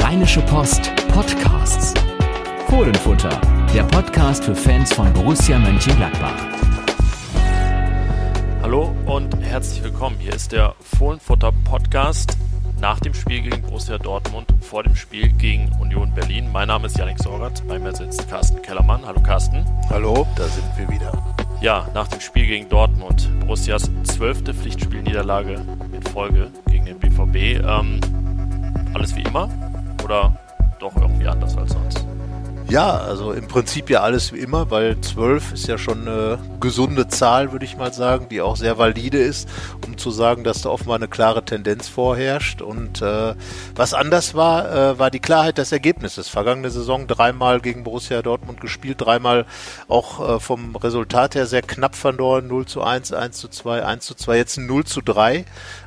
Rheinische Post Podcasts. Fohlenfutter, der Podcast für Fans von Borussia Mönchengladbach. Hallo und herzlich willkommen. Hier ist der Fohlenfutter Podcast nach dem Spiel gegen Borussia Dortmund, vor dem Spiel gegen Union Berlin. Mein Name ist Yannick Sorgatz, bei mir sitzt Carsten Kellermann. Hallo Carsten. Hallo, da sind wir wieder. Ja, nach dem Spiel gegen Dortmund, Borussias 12. Pflichtspielniederlage in Folge gegen den BVB. Alles wie immer oder doch irgendwie anders als sonst? Ja, also im Prinzip ja alles wie immer, weil 12 ist ja schon eine gesunde Zahl, würde ich mal sagen, die auch sehr valide ist, um zu sagen, dass da offenbar eine klare Tendenz vorherrscht. Und was anders war, war die Klarheit des Ergebnisses. Vergangene Saison 3-mal gegen Borussia Dortmund gespielt, 3-mal auch vom Resultat her sehr knapp verloren, 0:1, 1:2, 1:2, jetzt ein 0:3.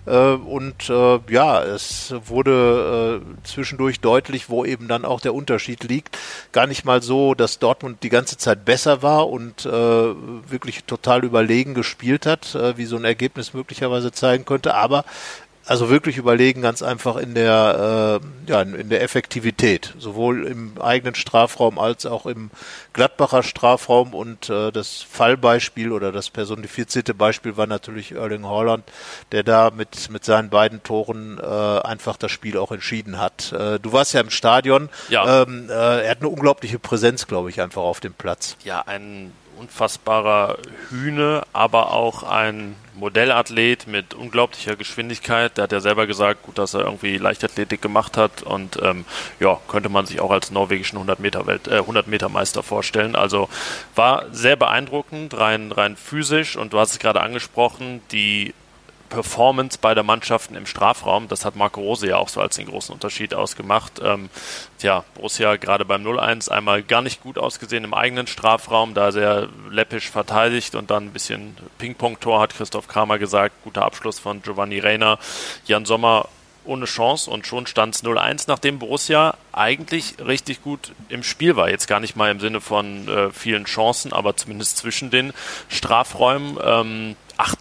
Es wurde zwischendurch deutlich, wo eben dann auch der Unterschied liegt. Gar nicht mal so, dass Dortmund die ganze Zeit besser war und wirklich total überlegen gespielt hat, wie so ein Ergebnis möglicherweise zeigen könnte, aber also wirklich überlegen ganz einfach in der Effektivität, sowohl im eigenen Strafraum als auch im Gladbacher Strafraum. Und das Fallbeispiel oder das personifizierte Beispiel war natürlich Erling Haaland, der da mit seinen beiden Toren einfach das Spiel auch entschieden hat. Du warst ja im Stadion. Ja. Er hat eine unglaubliche Präsenz, glaube ich, einfach auf dem Platz. Ja, ein unfassbarer Hühne, aber auch ein Modellathlet mit unglaublicher Geschwindigkeit. Der hat ja selber gesagt, gut, dass er irgendwie Leichtathletik gemacht hat und könnte man sich auch als norwegischen 100-Meter-Meister vorstellen. Also war sehr beeindruckend, rein physisch, und du hast es gerade angesprochen, die Performance beider Mannschaften im Strafraum, das hat Marco Rose ja auch so als den großen Unterschied ausgemacht. Borussia gerade beim 0:1 einmal gar nicht gut ausgesehen im eigenen Strafraum, da sehr läppisch verteidigt und dann ein bisschen Ping-Pong-Tor, hat Christoph Kramer gesagt, guter Abschluss von Giovanni Reina, Jan Sommer ohne Chance, und schon stand es 0:1, nachdem Borussia eigentlich richtig gut im Spiel war. Jetzt gar nicht mal im Sinne von vielen Chancen, aber zumindest zwischen den Strafräumen.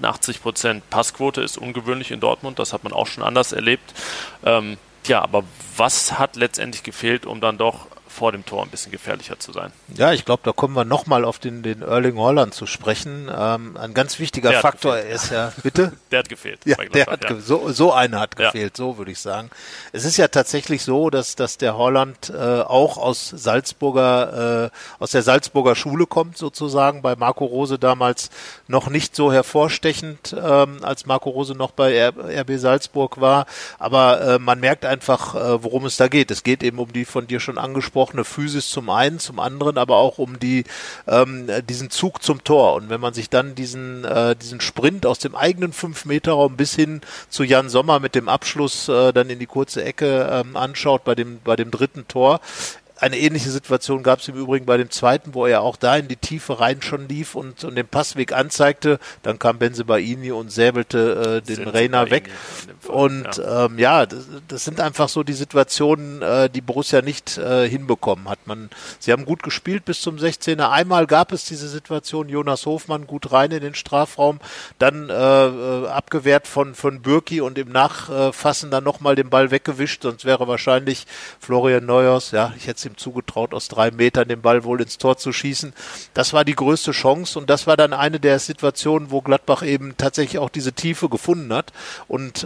88% Passquote ist ungewöhnlich in Dortmund, das hat man auch schon anders erlebt. Aber was hat letztendlich gefehlt, um dann doch vor dem Tor ein bisschen gefährlicher zu sein? Ja, ich glaube, da kommen wir nochmal auf den Erling Haaland zu sprechen. Ein ganz wichtiger Faktor ist ja, bitte? Der hat gefehlt. Ja, so einer hat gefehlt, so würde ich sagen. Es ist ja tatsächlich so, dass der Haaland auch aus der Salzburger Schule kommt, sozusagen, bei Marco Rose damals noch nicht so hervorstechend, als Marco Rose noch bei RB Salzburg war. Aber man merkt einfach, worum es da geht. Es geht eben um die von dir schon angesprochene Physis zum einen, zum anderen aber auch um diesen Zug zum Tor. Und wenn man sich dann diesen Sprint aus dem eigenen 5-Meter-Raum bis hin zu Jan Sommer mit dem Abschluss dann in die kurze Ecke anschaut bei dem dritten Tor. Eine ähnliche Situation gab es im Übrigen bei dem zweiten, wo er auch da in die Tiefe rein schon lief und den Passweg anzeigte. Dann kam Bensebaini und säbelte den Reina weg. Und das sind einfach so die Situationen, die Borussia nicht hinbekommen hat. Sie haben gut gespielt bis zum 16er. Einmal gab es diese Situation, Jonas Hofmann gut rein in den Strafraum, dann abgewehrt von Bürki und im Nachfassen dann nochmal den Ball weggewischt, sonst wäre wahrscheinlich Florian Neuhaus, ich hätte es ihm zugetraut, aus 3 Metern den Ball wohl ins Tor zu schießen. Das war die größte Chance, und das war dann eine der Situationen, wo Gladbach eben tatsächlich auch diese Tiefe gefunden hat. Und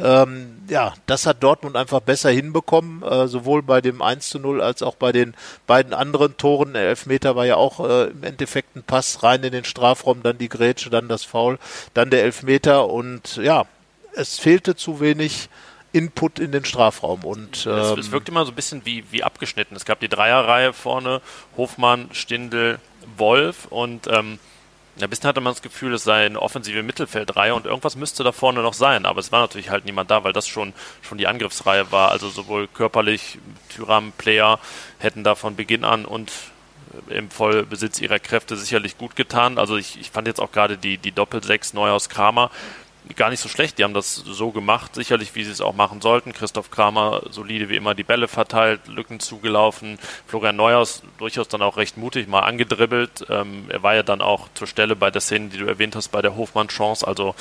das hat Dortmund einfach besser hinbekommen, sowohl bei dem 1:0 als auch bei den beiden anderen Toren. Der Elfmeter war ja auch im Endeffekt ein Pass rein in den Strafraum, dann die Grätsche, dann das Foul, dann der Elfmeter, und es fehlte zu wenig Input in den Strafraum. Und es wirkt immer so ein bisschen wie abgeschnitten. Es gab die Dreierreihe vorne, Hofmann, Stindl, Wolf, und ein bisschen hatte man das Gefühl, es sei eine offensive Mittelfeldreihe und irgendwas müsste da vorne noch sein, aber es war natürlich halt niemand da, weil das schon die Angriffsreihe war, also sowohl körperlich, Thuram, Player hätten da von Beginn an und im Vollbesitz ihrer Kräfte sicherlich gut getan. Also ich fand jetzt auch gerade die Doppel-6 Neuhaus-Kramer gar nicht so schlecht. Die haben das so gemacht, sicherlich, wie sie es auch machen sollten. Christoph Kramer solide wie immer die Bälle verteilt, Lücken zugelaufen. Florian Neuhaus durchaus dann auch recht mutig, mal angedribbelt. Er war ja dann auch zur Stelle bei der Szene, die du erwähnt hast, bei der Hofmann-Chance. Also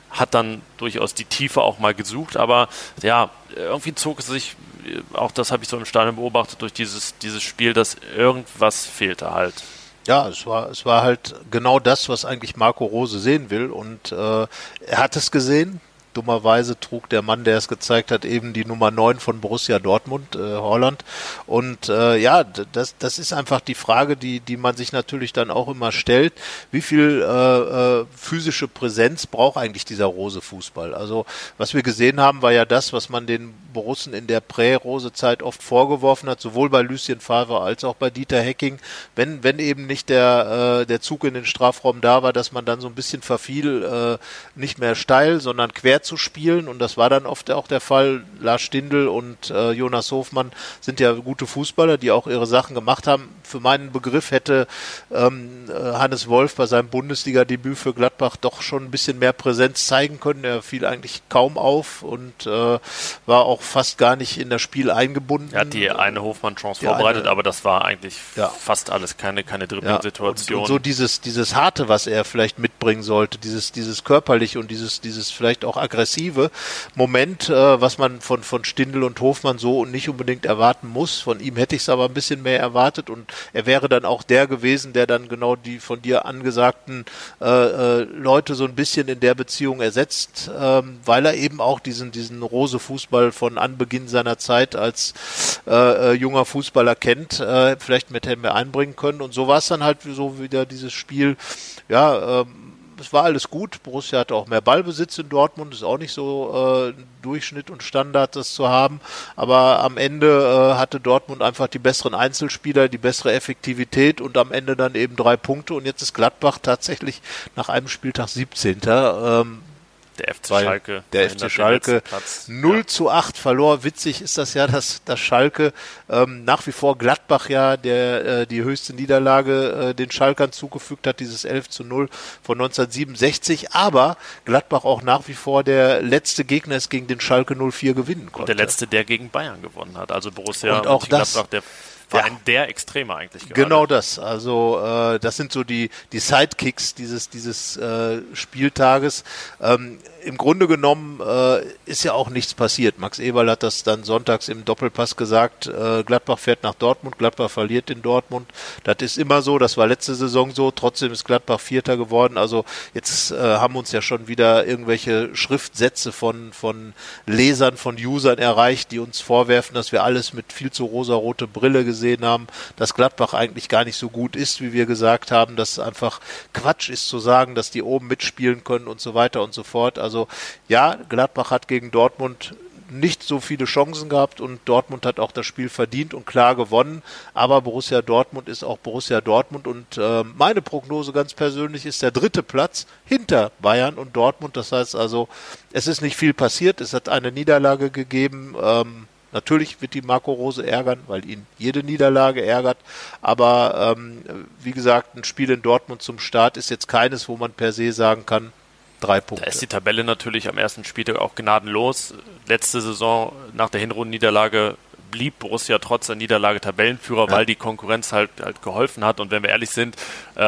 hat dann durchaus die Tiefe auch mal gesucht, aber ja, irgendwie zog es sich, auch das habe ich so im Stadion beobachtet, durch dieses Spiel, dass irgendwas fehlte halt. Ja, es war halt genau das, was eigentlich Marco Rose sehen will, und er hat es gesehen. Dummerweise trug der Mann, der es gezeigt hat, eben die Nummer 9 von Borussia Dortmund, Haaland. Und ja, das ist einfach die Frage, die man sich natürlich dann auch immer stellt. Wie viel physische Präsenz braucht eigentlich dieser Rose-Fußball? Also was wir gesehen haben, war ja das, was man den Borussen in der Prä-Rose-Zeit oft vorgeworfen hat, sowohl bei Lucien Favre als auch bei Dieter Hecking, wenn eben nicht der Zug in den Strafraum da war, dass man dann so ein bisschen verfiel, nicht mehr steil, sondern quer zu spielen, und das war dann oft auch der Fall. Lars Stindl und Jonas Hofmann sind ja gute Fußballer, die auch ihre Sachen gemacht haben. Für meinen Begriff hätte Hannes Wolf bei seinem Bundesliga-Debüt für Gladbach doch schon ein bisschen mehr Präsenz zeigen können. Er fiel eigentlich kaum auf und war auch fast gar nicht in das Spiel eingebunden. Er hat die eine Hofmann-Chance vorbereitet, aber das war eigentlich fast alles, keine Dribbling-Situation. Und so dieses Harte, was er vielleicht mitbringen sollte, dieses körperliche und dieses vielleicht auch aggressive Moment, was man von Stindl und Hofmann so nicht unbedingt erwarten muss. Von ihm hätte ich es aber ein bisschen mehr erwartet, und er wäre dann auch der gewesen, der dann genau die von dir angesagten Leute so ein bisschen in der Beziehung ersetzt, weil er eben auch diesen Rose-Fußball von Anbeginn seiner Zeit als junger Fußballer kennt, vielleicht mit mehr einbringen können. Und so war es dann halt so wieder dieses Spiel, es war alles gut. Borussia hatte auch mehr Ballbesitz in Dortmund, ist auch nicht so Durchschnitt und Standard, das zu haben. Aber am Ende hatte Dortmund einfach die besseren Einzelspieler, die bessere Effektivität und am Ende dann eben 3 Punkte. Und jetzt ist Gladbach tatsächlich nach einem Spieltag 17. Der FC Schalke 0:8 verlor. Witzig ist das ja, dass Schalke nach wie vor Gladbach ja die höchste Niederlage den Schalkern zugefügt hat, dieses 11:0 von 1967, aber Gladbach auch nach wie vor der letzte Gegner ist, gegen den Schalke 04 gewinnen konnte. Und der letzte, der gegen Bayern gewonnen hat, also Borussia und auch Gladbach, der Verein der Extreme eigentlich gerade. Genau das, also das sind so die Sidekicks dieses Spieltages. Im Grunde genommen ist ja auch nichts passiert. Max Eberl hat das dann sonntags im Doppelpass gesagt, Gladbach fährt nach Dortmund, Gladbach verliert in Dortmund. Das ist immer so, das war letzte Saison so, trotzdem ist Gladbach Vierter geworden. Also jetzt haben uns ja schon wieder irgendwelche Schriftsätze von Lesern, von Usern erreicht, die uns vorwerfen, dass wir alles mit viel zu rosarote Brille gesehen haben, dass Gladbach eigentlich gar nicht so gut ist, wie wir gesagt haben, dass einfach Quatsch ist zu sagen, dass die oben mitspielen können und so weiter und so fort. Also ja, Gladbach hat gegen Dortmund nicht so viele Chancen gehabt und Dortmund hat auch das Spiel verdient und klar gewonnen, aber Borussia Dortmund ist auch Borussia Dortmund und meine Prognose ganz persönlich ist der 3. Platz hinter Bayern und Dortmund. Das heißt also, es ist nicht viel passiert, es hat eine Niederlage gegeben, natürlich wird die Marco Rose ärgern, weil ihn jede Niederlage ärgert, aber wie gesagt, ein Spiel in Dortmund zum Start ist jetzt keines, wo man per se sagen kann, 3 Punkte. Da ist die Tabelle natürlich am ersten Spieltag auch gnadenlos. Letzte Saison nach der Hinrundenniederlage blieb Borussia trotz der Niederlage Tabellenführer, weil die Konkurrenz halt geholfen hat, und wenn wir ehrlich sind,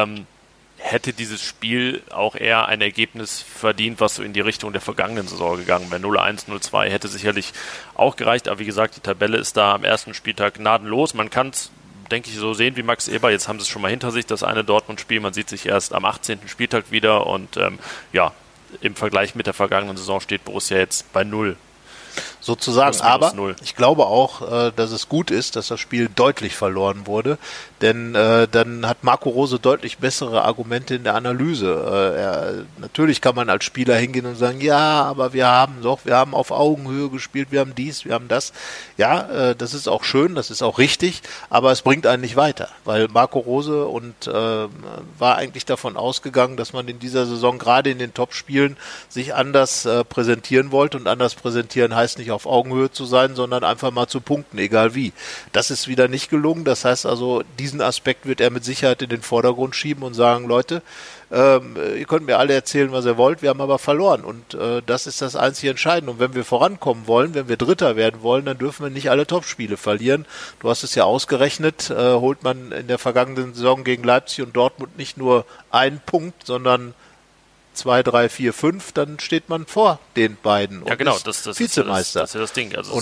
hätte dieses Spiel auch eher ein Ergebnis verdient, was so in die Richtung der vergangenen Saison gegangen wäre. 0-1, 0-2 hätte sicherlich auch gereicht, aber wie gesagt, die Tabelle ist da am ersten Spieltag gnadenlos. Man kann es, denke ich, so sehen wie Max Eber. Jetzt haben sie es schon mal hinter sich, das eine Dortmund-Spiel. Man sieht sich erst am 18. Spieltag wieder und im Vergleich mit der vergangenen Saison steht Borussia jetzt bei 0. Sozusagen, aber ich glaube auch, dass es gut ist, dass das Spiel deutlich verloren wurde, denn dann hat Marco Rose deutlich bessere Argumente in der Analyse. Natürlich kann man als Spieler hingehen und sagen, ja, aber wir haben auf Augenhöhe gespielt, wir haben dies, wir haben das. Ja, das ist auch schön, das ist auch richtig, aber es bringt einen nicht weiter, weil Marco Rose war eigentlich davon ausgegangen, dass man in dieser Saison gerade in den Top-Spielen sich anders präsentieren wollte, und anders präsentieren heißt nicht auf Augenhöhe zu sein, sondern einfach mal zu punkten, egal wie. Das ist wieder nicht gelungen, das heißt also, diesen Aspekt wird er mit Sicherheit in den Vordergrund schieben und sagen, Leute, ihr könnt mir alle erzählen, was ihr wollt, wir haben aber verloren, und das ist das einzige Entscheidende. Und wenn wir vorankommen wollen, wenn wir Dritter werden wollen, dann dürfen wir nicht alle Topspiele verlieren. Du hast es ja ausgerechnet, holt man in der vergangenen Saison gegen Leipzig und Dortmund nicht nur einen Punkt, sondern 2, 3, 4, 5, dann steht man vor den beiden Ja, und genau, ist das Vizemeister. das ist ja das Ding. Also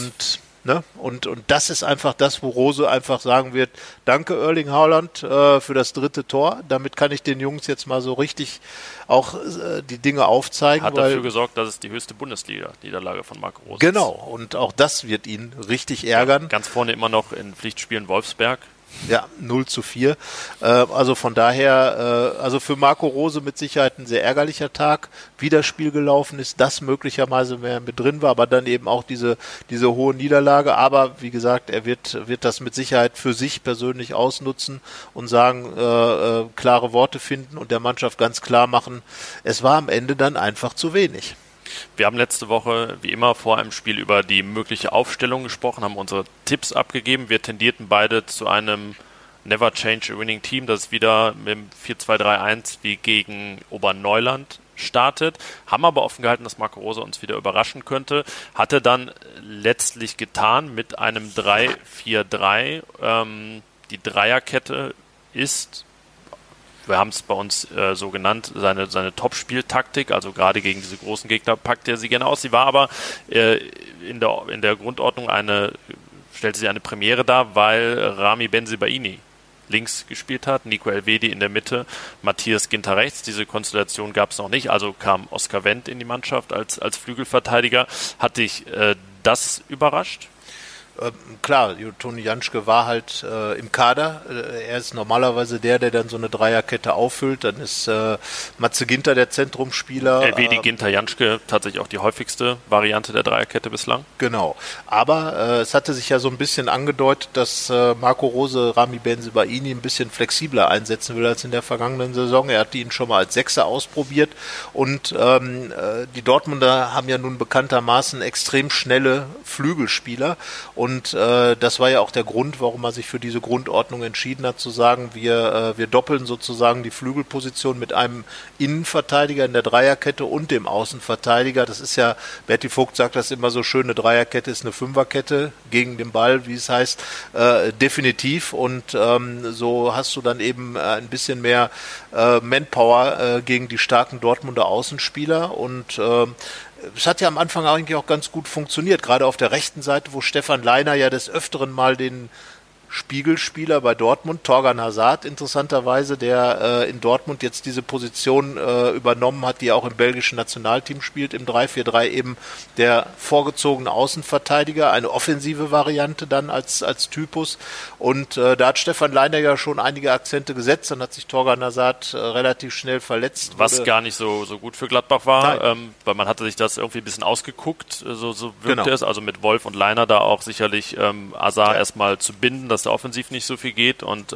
Und das ist einfach das, wo Rose einfach sagen wird, danke Erling Haaland für das 3. Tor. Damit kann ich den Jungs jetzt mal so richtig auch die Dinge aufzeigen. Hat dafür gesorgt, dass es die höchste Bundesliga-Niederlage von Marco Rose ist. Genau, und auch das wird ihn richtig ärgern. Ja, ganz vorne immer noch in Pflichtspielen Wolfsberg. Ja, 0:4. Also von daher, also für Marco Rose mit Sicherheit ein sehr ärgerlicher Tag, wie das Spiel gelaufen ist, das möglicherweise mehr mit drin war, aber dann eben auch diese hohe Niederlage. Aber wie gesagt, er wird das mit Sicherheit für sich persönlich ausnutzen und sagen, klare Worte finden und der Mannschaft ganz klar machen, es war am Ende dann einfach zu wenig. Wir haben letzte Woche, wie immer, vor einem Spiel über die mögliche Aufstellung gesprochen, haben unsere Tipps abgegeben. Wir tendierten beide zu einem Never Change a Winning Team, das wieder mit dem 4-2-3-1 wie gegen Oberneuland startet. Haben aber offen gehalten, dass Marco Rose uns wieder überraschen könnte. Hatte dann letztlich getan mit einem 3-4-3. Die Dreierkette ist, wir haben es bei uns so genannt, seine Top-Spieltaktik, also gerade gegen diese großen Gegner packt er sie gerne aus. Sie war aber in der Grundordnung stellte sie eine Premiere dar, weil Rami Bensebaini links gespielt hat, Nico Elvedi in der Mitte, Matthias Ginter rechts. Diese Konstellation gab es noch nicht, also kam Oskar Wendt in die Mannschaft als Flügelverteidiger. Hat dich das überrascht? Klar, Toni Janschke war halt im Kader. Er ist normalerweise der dann so eine Dreierkette auffüllt. Dann ist Matze Ginter der Zentrumsspieler. Elvedi, Ginter, Janschke tatsächlich auch die häufigste Variante der Dreierkette bislang. Genau. Aber es hatte sich ja so ein bisschen angedeutet, dass Marco Rose Rami Bensebaini ein bisschen flexibler einsetzen will als in der vergangenen Saison. Er hat ihn schon mal als Sechser ausprobiert. Und die Dortmunder haben ja nun bekanntermaßen extrem schnelle Flügelspieler. Und das war ja auch der Grund, warum man sich für diese Grundordnung entschieden hat, zu sagen, wir doppeln sozusagen die Flügelposition mit einem Innenverteidiger in der Dreierkette und dem Außenverteidiger. Das ist ja, Berti Vogt sagt das immer so schön, eine Dreierkette ist eine Fünferkette gegen den Ball, wie es heißt, definitiv. Und so hast du dann eben ein bisschen mehr Manpower gegen die starken Dortmunder Außenspieler und es hat ja am Anfang eigentlich auch ganz gut funktioniert, gerade auf der rechten Seite, wo Stefan Leiner ja des Öfteren mal den Spiegelspieler bei Dortmund, Torgan Hazard interessanterweise, der in Dortmund jetzt diese Position übernommen hat, die auch im belgischen Nationalteam spielt, im 3-4-3 eben der vorgezogene Außenverteidiger, eine offensive Variante dann als Typus und da hat Stefan Leiner ja schon einige Akzente gesetzt, dann hat sich Torgan Hazard relativ schnell verletzt. Was gar nicht so gut für Gladbach war, weil man hatte sich das irgendwie ein bisschen ausgeguckt, so wirkte es, also mit Wolf und Leiner da auch sicherlich Hazard erstmal zu binden, dass da offensiv nicht so viel geht und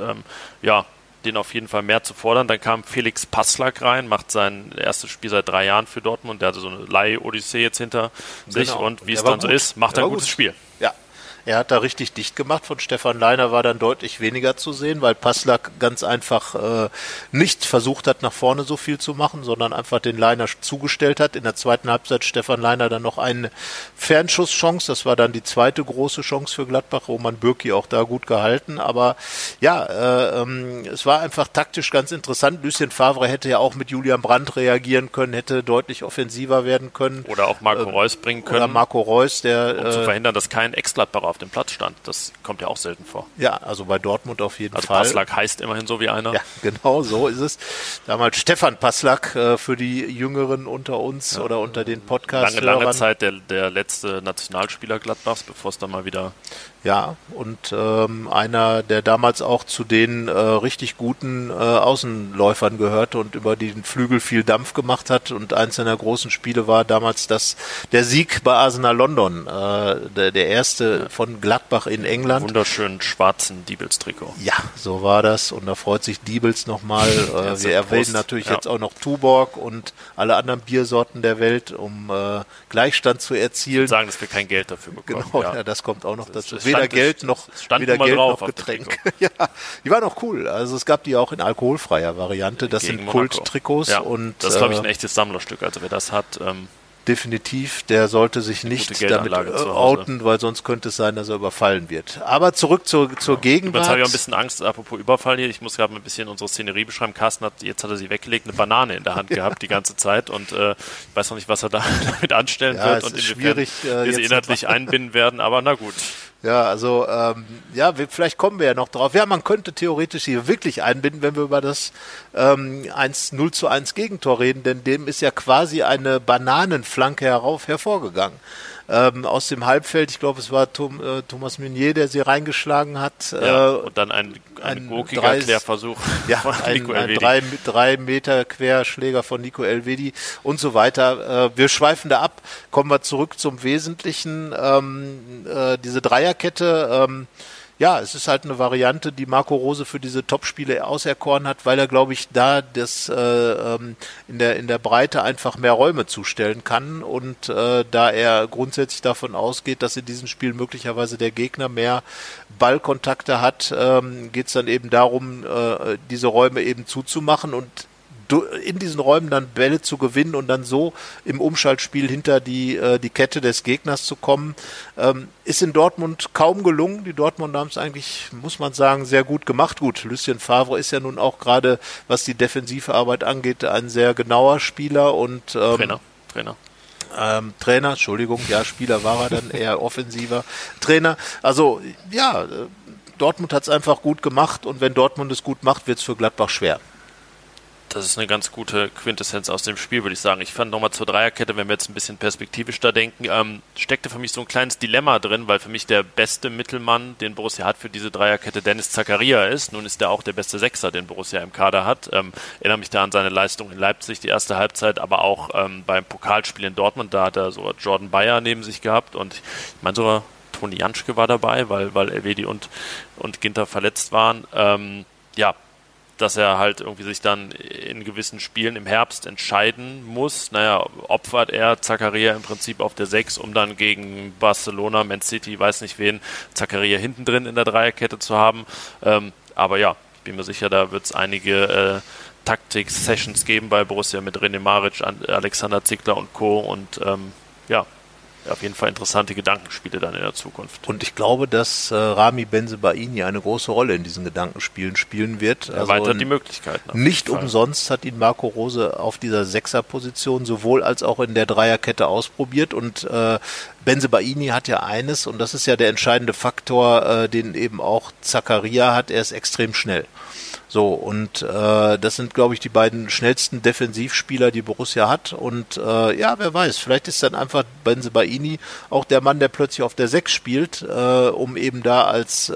den auf jeden Fall mehr zu fordern. Dann kam Felix Passlack rein, macht sein erstes Spiel seit 3 Jahren für Dortmund. Der hatte so eine Leih-Odyssee jetzt hinter sich und wie es dann so ist, macht er ein gutes Spiel. Ja. Er hat da richtig dicht gemacht. Von Stefan Leiner war dann deutlich weniger zu sehen, weil Passlack ganz einfach nicht versucht hat, nach vorne so viel zu machen, sondern einfach den Leiner zugestellt hat. In der zweiten Halbzeit Stefan Leiner dann noch eine Fernschusschance. Das war dann die zweite große Chance für Gladbach. Roman Bürki auch da gut gehalten. Aber ja, es war einfach taktisch ganz interessant. Lucien Favre hätte ja auch mit Julian Brandt reagieren können, hätte deutlich offensiver werden können. Oder auch Marco Reus bringen können. Oder Marco Reus, der um zu verhindern, dass kein Ex-Gladbacher auf dem Platz stand. Das kommt ja auch selten vor. Ja, also bei Dortmund auf jeden Fall. Also Passlack heißt immerhin so wie einer. Ja, genau, so ist es. Damals Stefan Passlack für die Jüngeren unter uns oder unter den Podcast-Hörern. Lange Zeit der letzte Nationalspieler Gladbachs, bevor es dann mal wieder... Ja, und einer, der damals auch zu den richtig guten Außenläufern gehörte und über den Flügel viel Dampf gemacht hat. Und eins seiner großen Spiele war damals der Sieg bei Arsenal London, der erste von Gladbach in England. Wunderschönen schwarzen Diebels-Trikot. Ja, so war das. Und da freut sich Diebels nochmal. Wir erwähnen natürlich jetzt auch noch Tuborg und alle anderen Biersorten der Welt, um Gleichstand zu erzielen. Ich würde sagen, dass wir kein Geld dafür bekommen. Genau, ja, das kommt auch noch dazu. Weder Geld noch Getränk. Ja, die waren auch cool. Also es gab die auch in alkoholfreier Variante. Das sind Kult-Trikots. Ja, und das ist, glaube ich, ein echtes Sammlerstück. Also wer das hat, definitiv, der sollte sich nicht damit outen, weil sonst könnte es sein, dass er überfallen wird. Aber zurück zur Gegenwart. Jetzt habe ich auch ein bisschen Angst, apropos Überfall hier, ich muss gerade mal ein bisschen unsere Szenerie beschreiben. Carsten jetzt hat er sie weggelegt, eine Banane in der Hand gehabt die ganze Zeit und ich weiß noch nicht, was er damit anstellen wird und inwiefern wir sie inhaltlich einbinden werden, aber na gut. Ja, also vielleicht kommen wir ja noch drauf. Ja, man könnte theoretisch hier wirklich einbinden, wenn wir über das 0:1 Gegentor reden, denn dem ist ja quasi eine Bananenflanke hervorgegangen. Aus dem Halbfeld, ich glaube, es war Thomas Meunier, der sie reingeschlagen hat. Und dann ein gurkiger Klärversuch von Nico Elvedi. Ein 3 Meter Querschläger von Nico Elvedi und so weiter. Wir schweifen da ab, kommen wir zurück zum Wesentlichen. Diese Dreierkette, es ist halt eine Variante, die Marco Rose für diese Topspiele auserkoren hat, weil er, glaube ich, da in der Breite einfach mehr Räume zustellen kann und da er grundsätzlich davon ausgeht, dass in diesem Spiel möglicherweise der Gegner mehr Ballkontakte hat, geht es dann eben darum, diese Räume eben zuzumachen und in diesen Räumen dann Bälle zu gewinnen und dann so im Umschaltspiel hinter die Kette des Gegners zu kommen, ist in Dortmund kaum gelungen. Die Dortmunder haben es eigentlich, muss man sagen, sehr gut gemacht. Gut, Lucien Favre ist ja nun auch gerade, was die defensive Arbeit angeht, ein sehr genauer Spieler und Trainer, Entschuldigung, ja, Spieler war er dann, eher offensiver Trainer. Also, ja, Dortmund hat es einfach gut gemacht und wenn Dortmund es gut macht, wird es für Gladbach schwer. Das ist eine ganz gute Quintessenz aus dem Spiel, würde ich sagen. Ich fand nochmal zur Dreierkette, wenn wir jetzt ein bisschen perspektivisch da denken, steckte für mich so ein kleines Dilemma drin, weil für mich der beste Mittelmann, den Borussia hat für diese Dreierkette, Dennis Zakaria ist. Nun ist er auch der beste Sechser, den Borussia im Kader hat. Erinnere mich da an seine Leistung in Leipzig, die erste Halbzeit, aber auch beim Pokalspiel in Dortmund, da hat er so Jordan Bayer neben sich gehabt und ich meine sogar Toni Janschke war dabei, weil Elvedi und Ginter verletzt waren. Dass er halt irgendwie sich dann in gewissen Spielen im Herbst entscheiden muss. Opfert er Zakaria im Prinzip auf der 6, um dann gegen Barcelona, Man City, weiß nicht wen, Zakaria hinten drin in der Dreierkette zu haben. Aber ja, ich bin mir sicher, da wird es einige Taktik-Sessions geben bei Borussia mit René Maric, Alexander Ziegler und Co. Und auf jeden Fall interessante Gedankenspiele dann in der Zukunft. Und ich glaube, dass Rami Bensebaini eine große Rolle in diesen Gedankenspielen spielen wird. Erweitert die Möglichkeiten. Nicht umsonst hat ihn Marco Rose auf dieser Sechserposition sowohl als auch in der Dreierkette ausprobiert und Bensebaini hat ja eines und das ist ja der entscheidende Faktor, den eben auch Zakaria hat, er ist extrem schnell. So, und das sind, glaube ich, die beiden schnellsten Defensivspieler, die Borussia hat. Und wer weiß, vielleicht ist dann einfach Bensebaini auch der Mann, der plötzlich auf der 6 spielt, um eben da als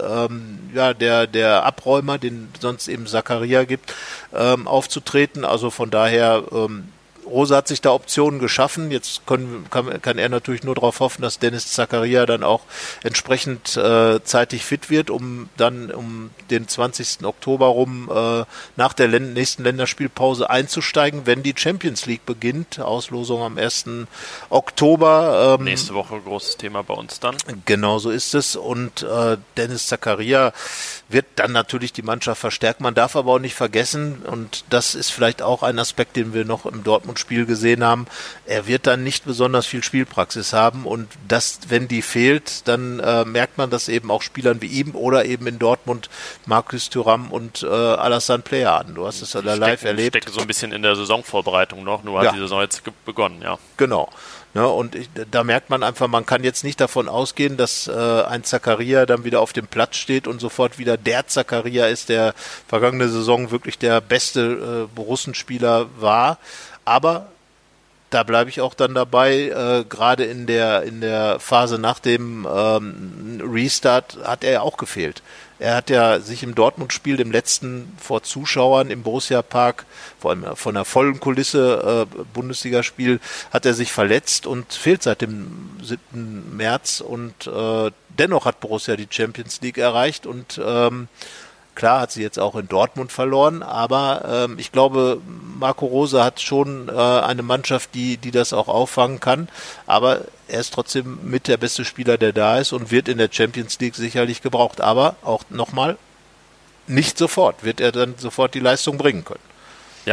der Abräumer, den sonst eben Zakaria gibt, aufzutreten. Also von daher Rose hat sich da Optionen geschaffen. Jetzt kann er natürlich nur darauf hoffen, dass Dennis Zakaria dann auch entsprechend zeitig fit wird, um den 20. Oktober rum nach der nächsten Länderspielpause einzusteigen, wenn die Champions League beginnt. Auslosung am 1. Oktober. Nächste Woche großes Thema bei uns dann. Genau so ist es. Und Dennis Zakaria wird dann natürlich die Mannschaft verstärken. Man darf aber auch nicht vergessen, und das ist vielleicht auch ein Aspekt, den wir noch im Dortmund-Spiel gesehen haben, er wird dann nicht besonders viel Spielpraxis haben und das, wenn die fehlt, dann merkt man das eben auch Spielern wie ihm oder eben in Dortmund Marcus Thuram und Alassane Player an. Du hast es ja live erlebt. Steckt so ein bisschen in der Saisonvorbereitung noch, nur hat die Saison jetzt begonnen, ja. Genau. Ja, und da merkt man einfach, man kann jetzt nicht davon ausgehen, dass ein Zakaria dann wieder auf dem Platz steht und sofort wieder der Zakaria ist, der vergangene Saison wirklich der beste Borussenspieler war. Aber da bleibe ich auch dann dabei, gerade in der Phase nach dem Restart hat er ja auch gefehlt. Er hat ja sich im Dortmund-Spiel, im letzten vor Zuschauern im Borussia-Park, vor allem von der vollen Kulisse Bundesligaspiel, hat er sich verletzt und fehlt seit dem 7. März und dennoch hat Borussia die Champions League erreicht und klar hat sie jetzt auch in Dortmund verloren, aber ich glaube, Marco Rose hat schon eine Mannschaft, die das auch auffangen kann, aber er ist trotzdem mit der beste Spieler, der da ist und wird in der Champions League sicherlich gebraucht, aber auch nochmal, nicht sofort, wird er dann sofort die Leistung bringen können. Ja,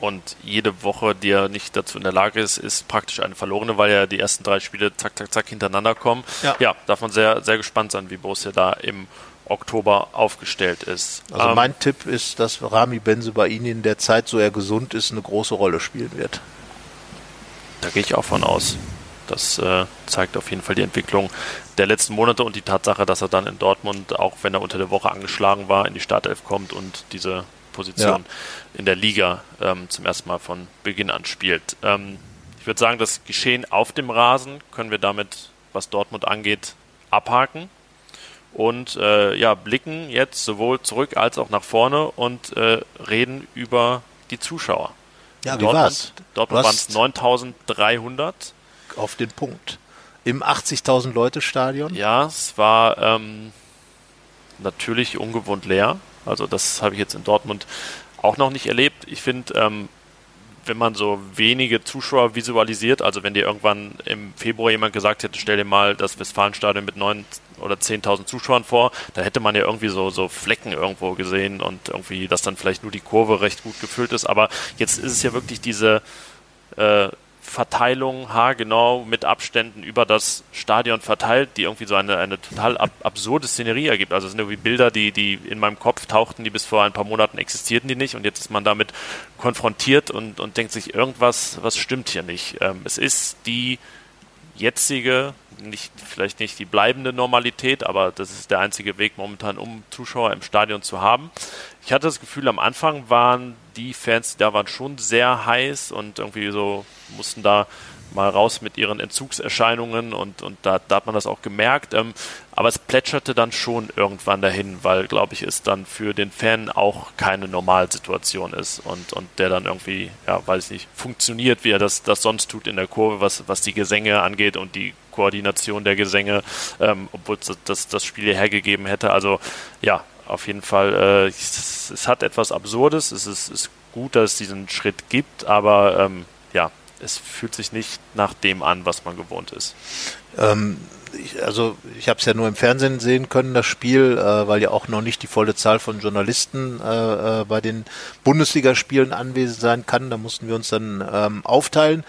Und jede Woche, die er nicht dazu in der Lage ist, ist praktisch eine verlorene, weil ja die ersten 3 Spiele zack, zack, zack hintereinander kommen. Ja, darf man sehr, sehr gespannt sein, wie Borussia da im Oktober aufgestellt ist. Also mein Tipp ist, dass Rami Bensebaini in der Zeit, so er gesund ist, eine große Rolle spielen wird. Da gehe ich auch von aus. Das zeigt auf jeden Fall die Entwicklung der letzten Monate und die Tatsache, dass er dann in Dortmund, auch wenn er unter der Woche angeschlagen war, in die Startelf kommt und diese Position in der Liga zum ersten Mal von Beginn an spielt. Ich würde sagen, das Geschehen auf dem Rasen können wir damit, was Dortmund angeht, abhaken und blicken jetzt sowohl zurück als auch nach vorne und reden über die Zuschauer. Ja, wie war's? Dortmund waren es 9.300. Auf den Punkt. Im 80.000 Leute Stadion? Ja, es war natürlich ungewohnt leer. Also das habe ich jetzt in Dortmund auch noch nicht erlebt. Ich finde, wenn man so wenige Zuschauer visualisiert, also wenn dir irgendwann im Februar jemand gesagt hätte, stell dir mal das Westfalenstadion mit 9.000 oder 10.000 Zuschauern vor, da hätte man ja irgendwie so Flecken irgendwo gesehen und irgendwie, dass dann vielleicht nur die Kurve recht gut gefüllt ist. Aber jetzt ist es ja wirklich diese Verteilung haargenau mit Abständen über das Stadion verteilt, die irgendwie so eine total absurde Szenerie ergibt. Also es sind irgendwie Bilder, die in meinem Kopf tauchten, die bis vor ein paar Monaten existierten die nicht und jetzt ist man damit konfrontiert und denkt sich, was stimmt hier nicht. Es ist die jetzige, vielleicht nicht die bleibende Normalität, aber das ist der einzige Weg momentan, um Zuschauer im Stadion zu haben. Ich hatte das Gefühl, am Anfang waren die Fans, die da waren, schon sehr heiß und irgendwie so mussten da mal raus mit ihren Entzugserscheinungen und da hat man das auch gemerkt. Aber es plätscherte dann schon irgendwann dahin, weil, glaube ich, es dann für den Fan auch keine Normalsituation ist und der dann irgendwie, weiß ich nicht, funktioniert, wie er das sonst tut in der Kurve, was die Gesänge angeht und die Koordination der Gesänge, obwohl das Spiel hergegeben hätte. Also ja, auf jeden Fall, es hat etwas Absurdes, es ist gut, dass es diesen Schritt gibt, aber es fühlt sich nicht nach dem an, was man gewohnt ist. Ich habe es ja nur im Fernsehen sehen können, das Spiel, weil ja auch noch nicht die volle Zahl von Journalisten bei den Bundesligaspielen anwesend sein kann. Da mussten wir uns dann aufteilen.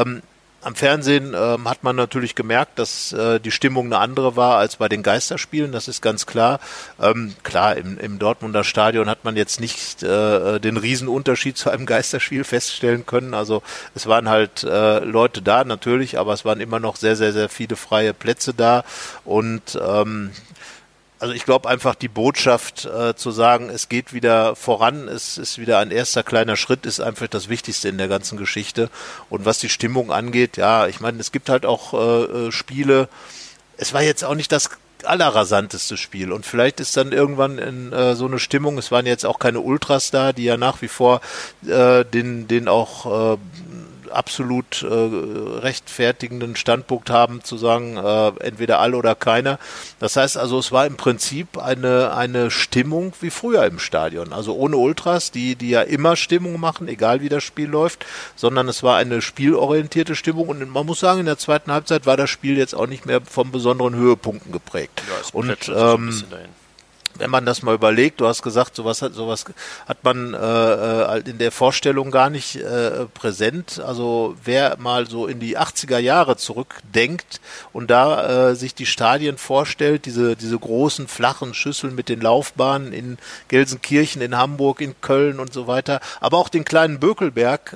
Am Fernsehen hat man natürlich gemerkt, dass die Stimmung eine andere war als bei den Geisterspielen, das ist ganz klar. Klar, im Dortmunder Stadion hat man jetzt nicht den Riesenunterschied zu einem Geisterspiel feststellen können. Also es waren halt Leute da natürlich, aber es waren immer noch sehr, sehr, sehr viele freie Plätze da und also ich glaube einfach die Botschaft zu sagen, es geht wieder voran, es ist wieder ein erster kleiner Schritt, ist einfach das Wichtigste in der ganzen Geschichte. Und was die Stimmung angeht, ja, ich meine, es gibt halt auch Spiele, es war jetzt auch nicht das allerrasanteste Spiel und vielleicht ist dann irgendwann in so eine Stimmung, es waren jetzt auch keine Ultras da, die ja nach wie vor den auch absolut rechtfertigenden Standpunkt haben, zu sagen, entweder alle oder keiner. Das heißt also, es war im Prinzip eine Stimmung wie früher im Stadion. Also ohne Ultras, die ja immer Stimmung machen, egal wie das Spiel läuft, sondern es war eine spielorientierte Stimmung und man muss sagen, in der zweiten Halbzeit war das Spiel jetzt auch nicht mehr von besonderen Höhepunkten geprägt. Ja, es und ein bisschen dahin. Wenn man das mal überlegt, du hast gesagt, sowas hat man in der Vorstellung gar nicht präsent. Also wer mal so in die 80er Jahre zurückdenkt und da sich die Stadien vorstellt, diese großen flachen Schüsseln mit den Laufbahnen in Gelsenkirchen, in Hamburg, in Köln und so weiter, aber auch den kleinen Bökelberg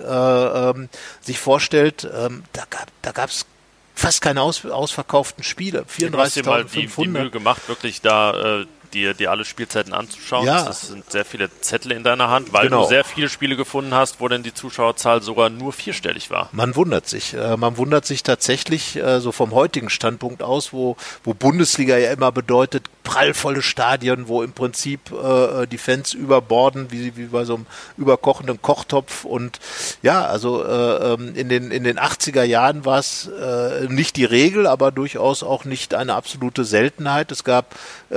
sich vorstellt, da gab's fast keine ausverkauften Spiele. 34.500. Du hast dir mal die Mühe gemacht, wirklich da dir alle Spielzeiten anzuschauen. Ja. Das sind sehr viele Zettel in deiner Hand, weil du sehr viele Spiele gefunden hast, wo denn die Zuschauerzahl sogar nur 4-stellig war. Man wundert sich. Man wundert sich tatsächlich so vom heutigen Standpunkt aus, wo Bundesliga ja immer bedeutet, prallvolle Stadien, wo im Prinzip die Fans überborden, wie bei so einem überkochenden Kochtopf. Und ja, also in den 80er Jahren war es nicht die Regel, aber durchaus auch nicht eine absolute Seltenheit. Es gab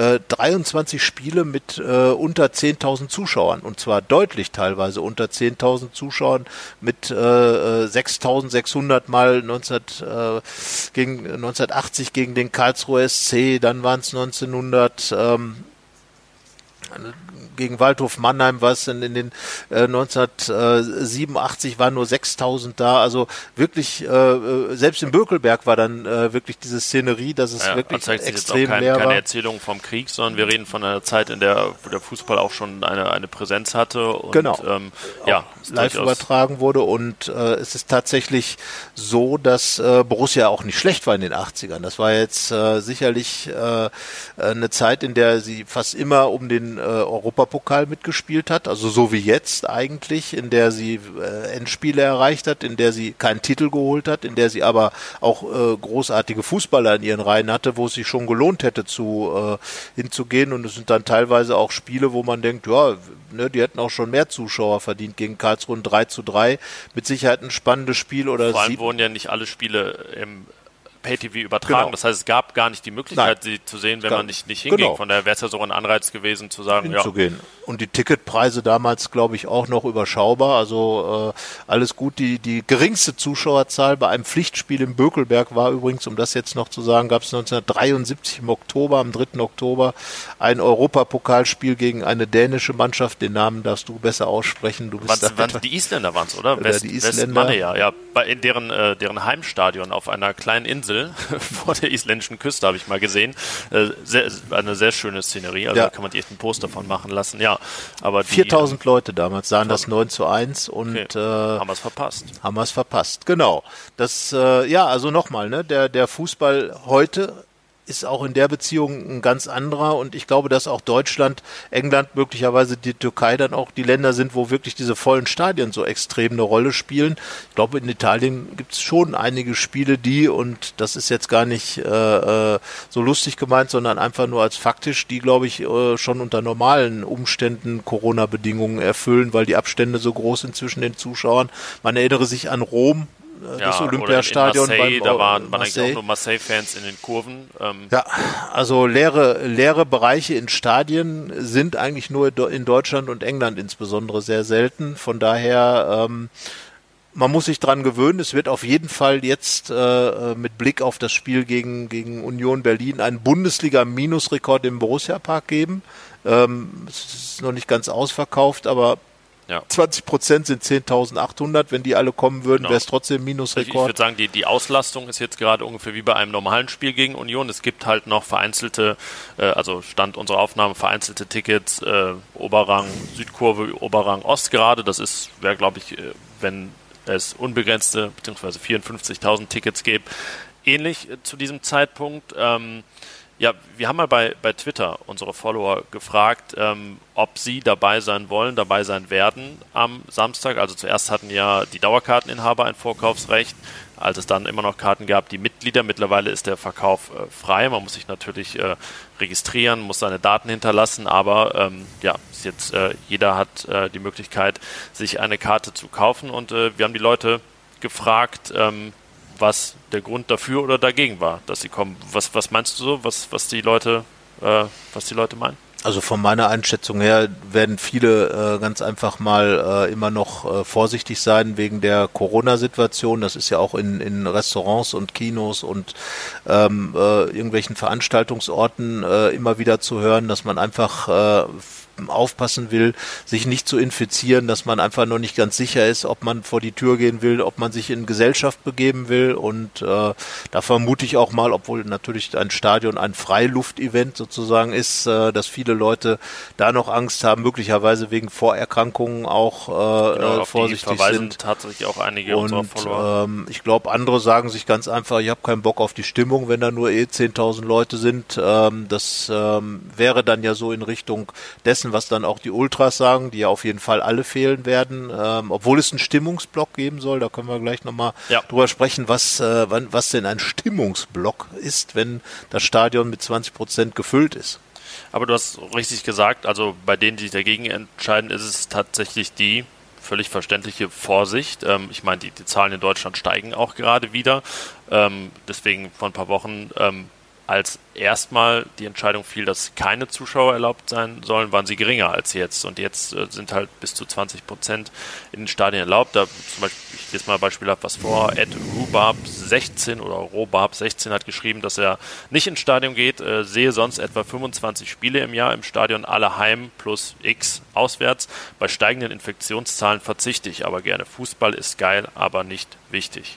23 Spiele mit unter 10.000 Zuschauern und zwar deutlich teilweise unter 10.000 Zuschauern mit 6.600 mal 1980 gegen den Karlsruher SC, dann waren es 1900 gegen Waldhof Mannheim war es in den 1987 waren nur 6.000 da, also wirklich, selbst in Bökelberg war dann wirklich diese Szenerie, dass es wirklich extrem leer war. Keine Erzählung vom Krieg, sondern wir reden von einer Zeit, in der der Fußball auch schon eine Präsenz hatte und genau. Live übertragen wurde und es ist tatsächlich so, dass Borussia auch nicht schlecht war in den 80ern. Das war jetzt sicherlich eine Zeit, in der sie fast immer um den Europapokal mitgespielt hat, also so wie jetzt eigentlich, in der sie Endspiele erreicht hat, in der sie keinen Titel geholt hat, in der sie aber auch großartige Fußballer in ihren Reihen hatte, wo es sich schon gelohnt hätte, hinzugehen, und es sind dann teilweise auch Spiele, wo man denkt, ja, ne, die hätten auch schon mehr Zuschauer verdient gegen Karlsruhe, 3:3, mit Sicherheit ein spannendes Spiel. Oder vor allem wurden ja nicht alle Spiele im Pay-TV übertragen. Genau. Das heißt, es gab gar nicht die Möglichkeit, sie zu sehen, wenn man nicht hinging. Genau. Von daher wäre es ja so ein Anreiz gewesen, zu sagen, hinzugehen. Ja. Und die Ticketpreise damals, glaube ich, auch noch überschaubar. Also alles gut. Die geringste Zuschauerzahl bei einem Pflichtspiel im Bökelberg war übrigens, um das jetzt noch zu sagen, gab es 1973 im Oktober, am 3. Oktober, ein Europapokalspiel gegen eine dänische Mannschaft. Den Namen darfst du besser aussprechen. Du bist die Isländer waren es, oder? Die Isländer. Ja. In deren Heimstadion auf einer kleinen Insel vor der isländischen Küste, habe ich mal gesehen. Eine sehr schöne Szenerie, also da kann man echt ein Poster von machen lassen. Ja, aber 4.000 Leute damals sahen das 9:1 und haben wir es verpasst. Haben wir es verpasst, genau. Das, also nochmal, ne, der Fußball heute ist auch in der Beziehung ein ganz anderer, und ich glaube, dass auch Deutschland, England, möglicherweise die Türkei dann auch die Länder sind, wo wirklich diese vollen Stadien so extrem eine Rolle spielen. Ich glaube, in Italien gibt es schon einige Spiele, und das ist jetzt gar nicht so lustig gemeint, sondern einfach nur als faktisch, die, glaube ich, schon unter normalen Umständen Corona-Bedingungen erfüllen, weil die Abstände so groß sind zwischen den Zuschauern. Man erinnere sich an Rom, das Olympiastadion. Da waren eigentlich auch nur Marseille-Fans in den Kurven. Ja, also leere Bereiche in Stadien sind eigentlich nur in Deutschland und England insbesondere sehr selten. Von daher, man muss sich dran gewöhnen. Es wird auf jeden Fall jetzt mit Blick auf das Spiel gegen Union Berlin einen Bundesliga-Minusrekord im Borussia-Park geben. Es ist noch nicht ganz ausverkauft, aber 20% sind 10.800. Wenn die alle kommen würden, wäre es trotzdem Minusrekord. Ich würde sagen, die Auslastung ist jetzt gerade ungefähr wie bei einem normalen Spiel gegen Union. Es gibt halt noch vereinzelte, also Stand unserer Aufnahme, vereinzelte Tickets, Oberrang Südkurve, Oberrang Ost gerade. Das wäre, glaube ich, wenn es unbegrenzte bzw. 54.000 Tickets gäbe, ähnlich zu diesem Zeitpunkt. Wir haben mal bei Twitter unsere Follower gefragt, ob sie dabei sein wollen, dabei sein werden am Samstag. Also zuerst hatten ja die Dauerkarteninhaber ein Vorkaufsrecht, als es dann immer noch Karten gab, die Mitglieder. Mittlerweile ist der Verkauf frei. Man muss sich natürlich registrieren, muss seine Daten hinterlassen, aber ist jetzt jeder hat die Möglichkeit, sich eine Karte zu kaufen. Und wir haben die Leute gefragt, was der Grund dafür oder dagegen war, dass sie kommen. Was meinst du so, was die Leute meinen? Also von meiner Einschätzung her werden viele ganz einfach mal immer noch vorsichtig sein wegen der Corona-Situation. Das ist ja auch in Restaurants und Kinos und irgendwelchen Veranstaltungsorten immer wieder zu hören, dass man einfach aufpassen will, sich nicht zu infizieren, dass man einfach noch nicht ganz sicher ist, ob man vor die Tür gehen will, ob man sich in Gesellschaft begeben will, und da vermute ich auch mal, obwohl natürlich ein Stadion ein Freiluftevent sozusagen ist, dass viele Leute da noch Angst haben, möglicherweise wegen Vorerkrankungen auch vorsichtig sind. Tatsächlich auch einige unserer Follower. Ich glaube, andere sagen sich ganz einfach, ich habe keinen Bock auf die Stimmung, wenn da nur 10.000 Leute sind. Das wäre dann ja so in Richtung dessen, was dann auch die Ultras sagen, die ja auf jeden Fall alle fehlen werden, obwohl es einen Stimmungsblock geben soll. Da können wir gleich nochmal drüber sprechen, was denn ein Stimmungsblock ist, wenn das Stadion mit 20% gefüllt ist. Aber du hast richtig gesagt, also bei denen, die sich dagegen entscheiden, ist es tatsächlich die völlig verständliche Vorsicht. Ich meine, die Zahlen in Deutschland steigen auch gerade wieder. Deswegen vor ein paar Wochen als erstmal die Entscheidung fiel, dass keine Zuschauer erlaubt sein sollen, waren sie geringer als jetzt. Und jetzt sind halt bis zu 20% in den Stadien erlaubt. Da zum Beispiel, ich lese mal beispielhaft was vor, @rubab16 oder robab16 hat geschrieben, dass er nicht ins Stadion geht, sehe sonst etwa 25 Spiele im Jahr im Stadion, alle heim plus X auswärts. Bei steigenden Infektionszahlen verzichte ich aber gerne. Fußball ist geil, aber nicht wichtig.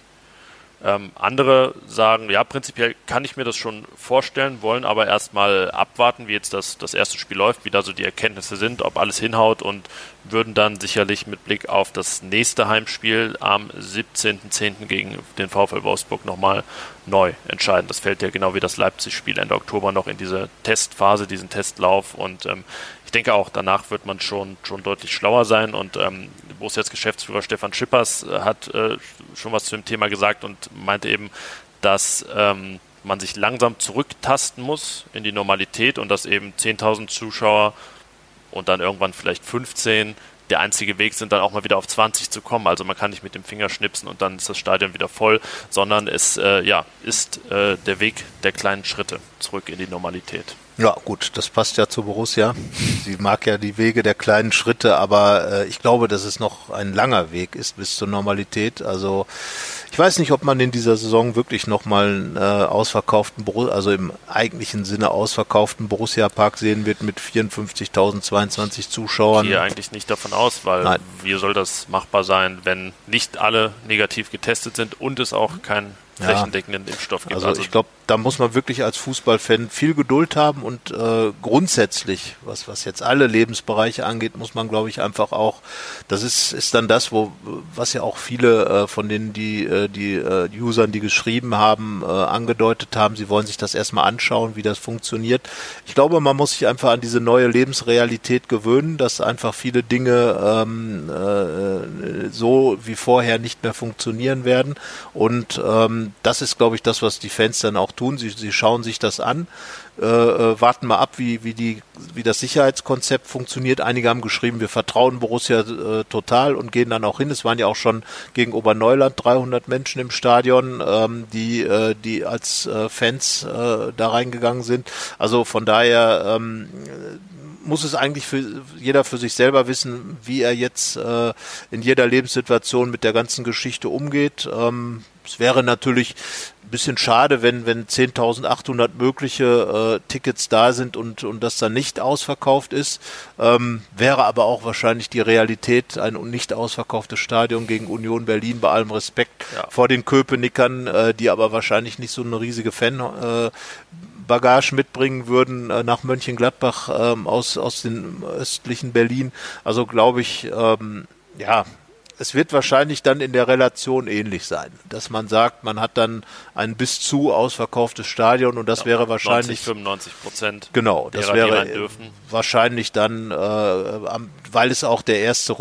Andere sagen, ja, prinzipiell kann ich mir das schon vorstellen, wollen aber erstmal abwarten, wie jetzt das erste Spiel läuft, wie da so die Erkenntnisse sind, ob alles hinhaut und würden dann sicherlich mit Blick auf das nächste Heimspiel am 17.10. gegen den VfL Wolfsburg nochmal neu entscheiden. Das fällt ja genau wie das Leipzig-Spiel Ende Oktober noch in diese Testphase, diesen Testlauf und ich denke auch, danach wird man schon deutlich schlauer sein und Borussias Geschäftsführer Stefan Schippers hat schon was zu dem Thema gesagt und meinte eben, dass man sich langsam zurücktasten muss in die Normalität und dass eben 10.000 Zuschauer und dann irgendwann vielleicht 15 der einzige Weg sind, dann auch mal wieder auf 20 zu kommen. Also man kann nicht mit dem Finger schnipsen und dann ist das Stadion wieder voll, sondern es ist der Weg der kleinen Schritte zurück in die Normalität. Ja, gut, das passt ja zu Borussia. Sie mag ja die Wege der kleinen Schritte, aber ich glaube, dass es noch ein langer Weg ist bis zur Normalität. Also ich weiß nicht, ob man in dieser Saison wirklich nochmal einen ausverkauften, also im eigentlichen Sinne ausverkauften Borussia-Park sehen wird mit 54.022 Zuschauern. Ich gehe eigentlich nicht davon aus, weil wie soll das machbar sein, wenn nicht alle negativ getestet sind und es auch keinen flächendeckenden Impfstoff gibt. Also ich glaube, da muss man wirklich als Fußballfan viel Geduld haben und grundsätzlich, was jetzt alle Lebensbereiche angeht, muss man, glaube ich, einfach auch, das ist dann das, was ja auch viele von denen, die Usern, die geschrieben haben, angedeutet haben, sie wollen sich das erstmal anschauen, wie das funktioniert. Ich glaube, man muss sich einfach an diese neue Lebensrealität gewöhnen, dass einfach viele Dinge so wie vorher nicht mehr funktionieren werden und das ist, glaube ich, das, was die Fans dann auch tun. Sie schauen sich das an, warten mal ab, wie das Sicherheitskonzept funktioniert. Einige haben geschrieben, wir vertrauen Borussia total und gehen dann auch hin. Es waren ja auch schon gegen Oberneuland 300 Menschen im Stadion, die als Fans da reingegangen sind. Also von daher muss es eigentlich jeder für sich selber wissen, wie er jetzt in jeder Lebenssituation mit der ganzen Geschichte umgeht. Es wäre natürlich ein bisschen schade, wenn 10.800 mögliche Tickets da sind und das dann nicht ausverkauft ist. Wäre aber auch wahrscheinlich die Realität, ein nicht ausverkauftes Stadion gegen Union Berlin, bei allem Respekt vor den Köpenickern, die aber wahrscheinlich nicht so eine riesige Bagage mitbringen würden nach Mönchengladbach aus dem östlichen Berlin. Also glaube ich, es wird wahrscheinlich dann in der Relation ähnlich sein, dass man sagt, man hat dann ein bis zu ausverkauftes Stadion und das wäre wahrscheinlich 90-95%. Genau, das derer, wäre wahrscheinlich dann, weil es auch der erste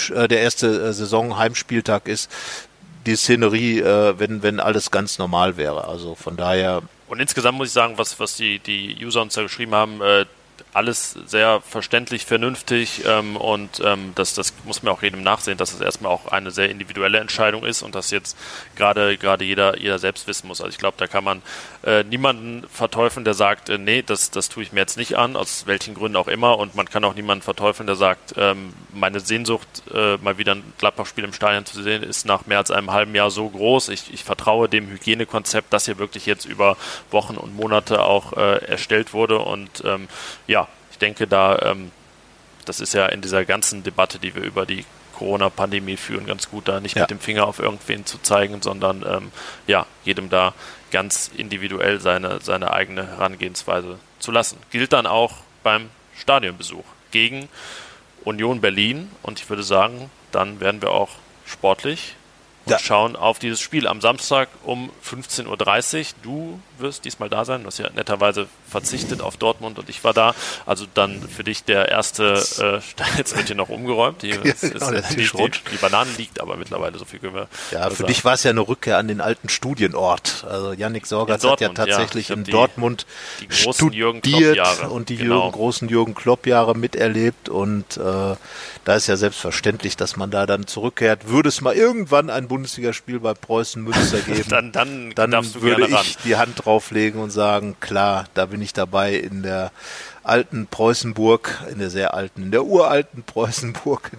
Saison-Heimspieltag ist, die Szenerie, wenn alles ganz normal wäre. Also von daher. Und insgesamt muss ich sagen, was die User uns da geschrieben haben, alles sehr verständlich, vernünftig und das muss mir auch jedem nachsehen, dass es erstmal auch eine sehr individuelle Entscheidung ist und dass jetzt gerade jeder selbst wissen muss. Also ich glaube, da kann man niemanden verteufeln, der sagt, nee, das tue ich mir jetzt nicht an, aus welchen Gründen auch immer, und man kann auch niemanden verteufeln, der sagt, meine Sehnsucht, mal wieder ein Gladbach-Spiel im Stadion zu sehen, ist nach mehr als einem halben Jahr so groß. Ich vertraue dem Hygienekonzept, das hier wirklich jetzt über Wochen und Monate auch erstellt wurde und ich denke, das ist ja in dieser ganzen Debatte, die wir über die Corona-Pandemie führen, ganz gut, da nicht mit dem Finger auf irgendwen zu zeigen, sondern jedem da ganz individuell seine eigene Herangehensweise zu lassen. Gilt dann auch beim Stadionbesuch gegen Union Berlin und ich würde sagen, dann werden wir auch sportlich und schauen auf dieses Spiel am Samstag um 15.30 Uhr. Du wirst diesmal da sein. Du hast ja netterweise verzichtet auf Dortmund und ich war da. Also dann für dich der erste, jetzt wird hier noch umgeräumt. Die Bananen liegt, aber mittlerweile so viel können wir. Ja, für dich war es ja eine Rückkehr an den alten Studienort. Also Yannick Sorgatz hat ja tatsächlich in Dortmund die großen Jürgen Klopp-Jahre und die großen Jürgen Klopp-Jahre miterlebt und da ist ja selbstverständlich, dass man da dann zurückkehrt. Würde es mal irgendwann ein Bundesligaspiel bei Preußen Münster geben, dann darfst du würde gerne ran. ich die Hand drauflegen und sagen, klar, da bin ich dabei in der alten Preußenburg, in der uralten Preußenburg.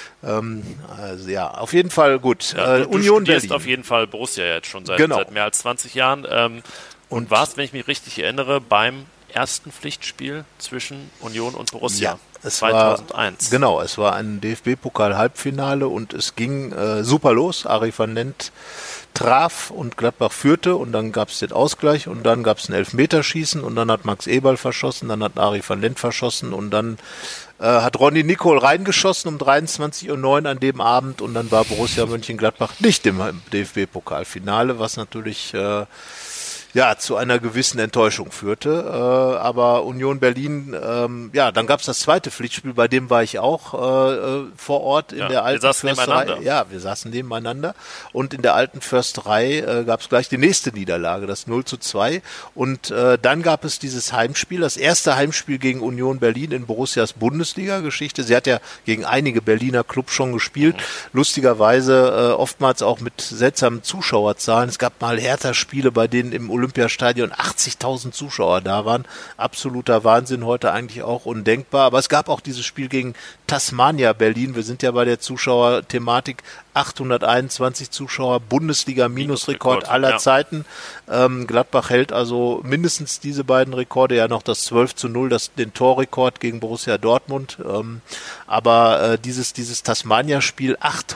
Also ja, auf jeden Fall gut. Ja, du Union studierst Berlin. auf jeden Fall Borussia jetzt schon seit mehr als 20 Jahren. Und warst, wenn ich mich richtig erinnere, beim ersten Pflichtspiel zwischen Union und Borussia. Ja, es 2001. Es war ein DFB-Pokal-Halbfinale und es ging super los. Arie van Lent traf und Gladbach führte und dann gab es den Ausgleich und dann gab es ein Elfmeterschießen und dann hat Max Eberl verschossen, dann hat Arie van Lent verschossen und dann hat Ronny Nicol reingeschossen um 23:09 Uhr an dem Abend und dann war Borussia Mönchengladbach nicht im DFB-Pokalfinale, was natürlich zu einer gewissen Enttäuschung führte. Aber Union Berlin, dann gab es das zweite Pflichtspiel, bei dem war ich auch vor Ort in der alten Försterei. Ja, wir saßen nebeneinander. Und in der alten Försterei gab es gleich die nächste Niederlage, das 0:2. Und dann gab es dieses Heimspiel, das erste Heimspiel gegen Union Berlin in Borussias Bundesliga-Geschichte. Sie hat ja gegen einige Berliner Clubs schon gespielt. Lustigerweise oftmals auch mit seltsamen Zuschauerzahlen. Es gab mal Hertha-Spiele, bei denen im Olympiastadion 80.000 Zuschauer da waren. Absoluter Wahnsinn, heute eigentlich auch undenkbar. Aber es gab auch dieses Spiel gegen Tasmania Berlin. Wir sind ja bei der Zuschauerthematik. 821 Zuschauer, Bundesliga-Minusrekord aller Zeiten. Gladbach hält also mindestens diese beiden Rekorde, ja noch das 12:0, den Torrekord gegen Borussia Dortmund. Aber dieses Tasmania-Spiel,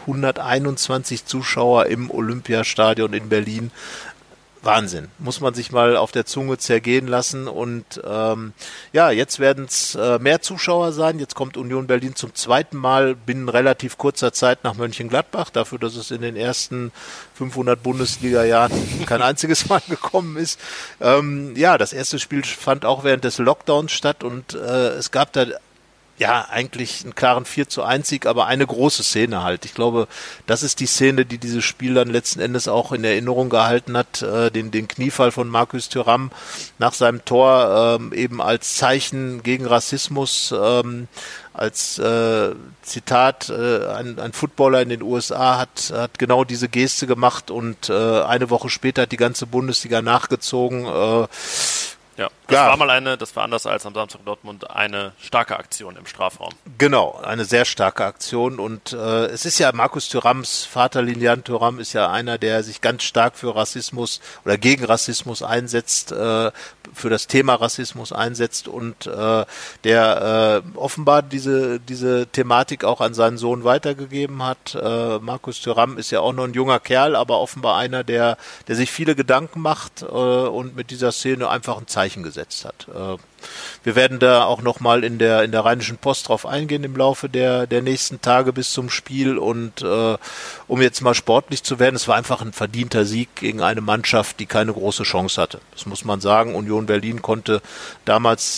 821 Zuschauer im Olympiastadion in Berlin, Wahnsinn. Muss man sich mal auf der Zunge zergehen lassen. Und jetzt werden es mehr Zuschauer sein. Jetzt kommt Union Berlin zum zweiten Mal binnen relativ kurzer Zeit nach Mönchengladbach. Dafür, dass es in den ersten 500 Bundesliga-Jahren kein einziges Mal gekommen ist. Das erste Spiel fand auch während des Lockdowns statt. Und es gab da eigentlich einen klaren 4:1 aber eine große Szene halt. Ich glaube, das ist die Szene, die dieses Spiel dann letzten Endes auch in Erinnerung gehalten hat, den Kniefall von Marcus Thuram nach seinem Tor eben als Zeichen gegen Rassismus, als Zitat, ein Footballer in den USA hat genau diese Geste gemacht und eine Woche später hat die ganze Bundesliga nachgezogen. Das war anders als am Samstag in Dortmund eine starke Aktion im Strafraum. Genau, eine sehr starke Aktion und es ist ja Marcus Thurams Vater, Lilian Thuram, ist ja einer, der sich ganz stark für Rassismus oder gegen Rassismus einsetzt, für das Thema Rassismus einsetzt und der offenbar diese Thematik auch an seinen Sohn weitergegeben hat. Marcus Thuram ist ja auch noch ein junger Kerl, aber offenbar einer, der sich viele Gedanken macht und mit dieser Szene einfach ein Zeichen gesetzt hat. Wir werden da auch nochmal in der Rheinischen Post drauf eingehen im Laufe der nächsten Tage bis zum Spiel und um jetzt mal sportlich zu werden, es war einfach ein verdienter Sieg gegen eine Mannschaft, die keine große Chance hatte. Das muss man sagen. Union Berlin konnte damals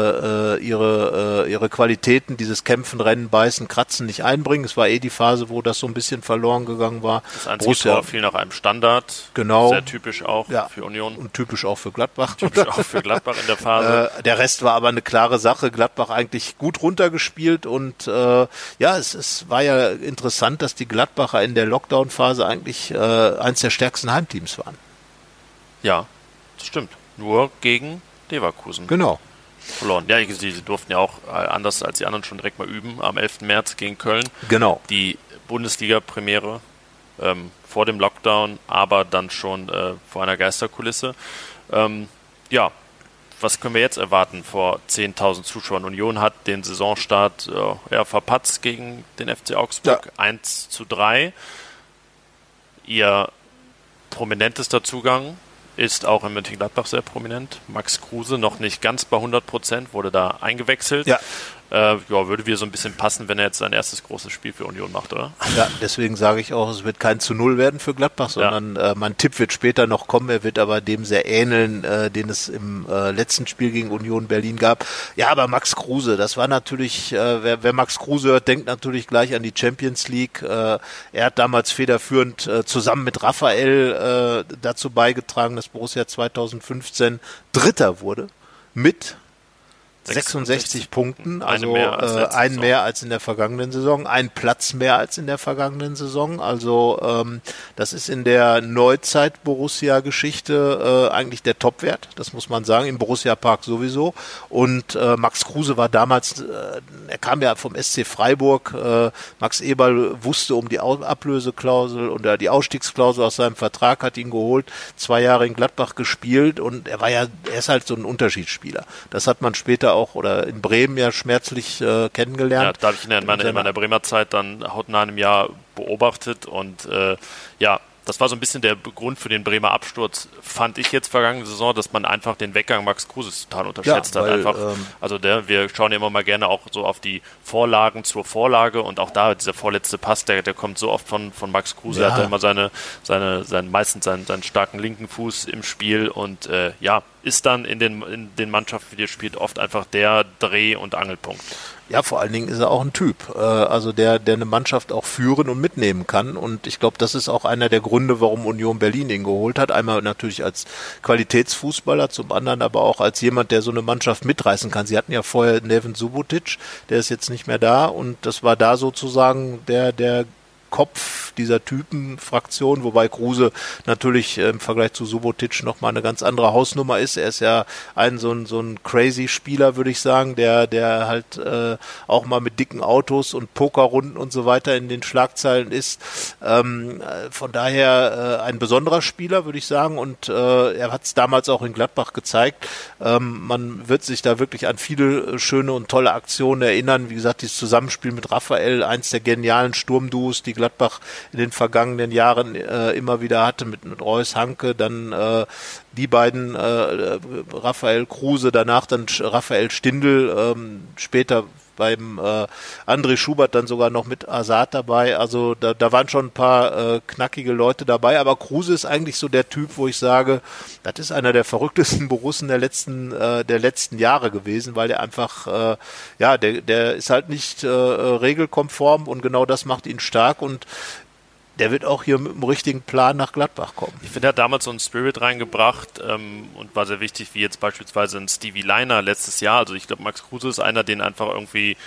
ihre Qualitäten, dieses Kämpfen, Rennen, Beißen, Kratzen nicht einbringen. Es war die Phase, wo das so ein bisschen verloren gegangen war. Das einzige Tor fiel nach einem Standard. Genau. Sehr typisch auch für Union. Und typisch auch für Gladbach. Typisch auch für Gladbach in der Phase. Der Rest war aber eine klare Sache. Gladbach eigentlich gut runtergespielt und es war ja interessant, dass die Gladbacher in der Lockdown-Phase eigentlich eins der stärksten Heimteams waren. Ja, das stimmt. Nur gegen Leverkusen. Genau. Verloren. Ja, sie durften ja auch anders als die anderen schon direkt mal üben am 11. März gegen Köln. Genau. Die Bundesliga-Premiere vor dem Lockdown, aber dann schon vor einer Geisterkulisse. Was können wir jetzt erwarten vor 10.000 Zuschauern? Union hat den Saisonstart verpatzt gegen den FC Augsburg, 1:3. Ihr prominentester Zugang ist auch in Mönchengladbach sehr prominent. Max Kruse, noch nicht ganz bei 100%, wurde da eingewechselt. Ja. Würde wieder so ein bisschen passen, wenn er jetzt sein erstes großes Spiel für Union macht, oder? Ja, deswegen sage ich auch, es wird kein 0 werden für Gladbach, sondern mein Tipp wird später noch kommen, er wird aber dem sehr ähneln, den es im letzten Spiel gegen Union Berlin gab. Ja, aber Max Kruse, das war natürlich, wer Max Kruse hört, denkt natürlich gleich an die Champions League. Er hat damals federführend zusammen mit Raphael dazu beigetragen, dass Borussia 2015 Dritter wurde mit 66 Punkten, also einen mehr als in der vergangenen Saison, ein Platz mehr als in der vergangenen Saison. Also das ist in der Neuzeit-Borussia-Geschichte eigentlich der Topwert, das muss man sagen, im Borussia-Park sowieso. Und Max Kruse war damals, er kam ja vom SC Freiburg, Max Eberl wusste um die Ablöseklausel und die Ausstiegsklausel aus seinem Vertrag, hat ihn geholt, 2 Jahre in Gladbach gespielt und er ist halt so ein Unterschiedsspieler. Das hat man später auch oder in Bremen ja schmerzlich kennengelernt. Ja, da habe ich ihn in meiner Bremer Zeit dann hautnah in einem Jahr beobachtet und das war so ein bisschen der Grund für den Bremer Absturz, fand ich jetzt vergangene Saison, dass man einfach den Weggang Max Kruses total unterschätzt hat. Wir schauen ja immer mal gerne auch so auf die Vorlagen zur Vorlage und auch da dieser vorletzte Pass, der kommt so oft von Max Kruse, ja. Hat er immer meistens seinen starken linken Fuß im Spiel und ist dann in den Mannschaften, die er spielt, oft einfach der Dreh- und Angelpunkt. Ja, vor allen Dingen ist er auch ein Typ, also der eine Mannschaft auch führen und mitnehmen kann und ich glaube, das ist auch einer der Gründe, warum Union Berlin ihn geholt hat. Einmal natürlich als Qualitätsfußballer, zum anderen aber auch als jemand, der so eine Mannschaft mitreißen kann. Sie hatten ja vorher Neven Subotic, der ist jetzt nicht mehr da und das war da sozusagen der Kopf dieser Typenfraktion, wobei Kruse natürlich im Vergleich zu Subotic nochmal eine ganz andere Hausnummer ist. Er ist ja so ein crazy Spieler, würde ich sagen, der halt auch mal mit dicken Autos und Pokerrunden und so weiter in den Schlagzeilen ist. Von daher ein besonderer Spieler, würde ich sagen, und er hat es damals auch in Gladbach gezeigt. Man wird sich da wirklich an viele schöne und tolle Aktionen erinnern. Wie gesagt, dieses Zusammenspiel mit Raphael, eins der genialen Sturmduos, die Gladbach in den vergangenen Jahren immer wieder hatte, mit Reus Hanke, dann die beiden, Raphael Kruse, danach dann Raphael Stindl, später beim André Schubert dann sogar noch mit Azad dabei, also da waren schon ein paar knackige Leute dabei, aber Kruse ist eigentlich so der Typ, wo ich sage, das ist einer der verrücktesten Borussen der letzten Jahre gewesen, weil er einfach, der ist halt nicht regelkonform und genau das macht ihn stark und der wird auch hier mit dem richtigen Plan nach Gladbach kommen. Ich finde, er hat damals so einen Spirit reingebracht und war sehr wichtig, wie jetzt beispielsweise ein Stevie Leiner letztes Jahr. Also ich glaube, Max Kruse ist einer, den einfach irgendwie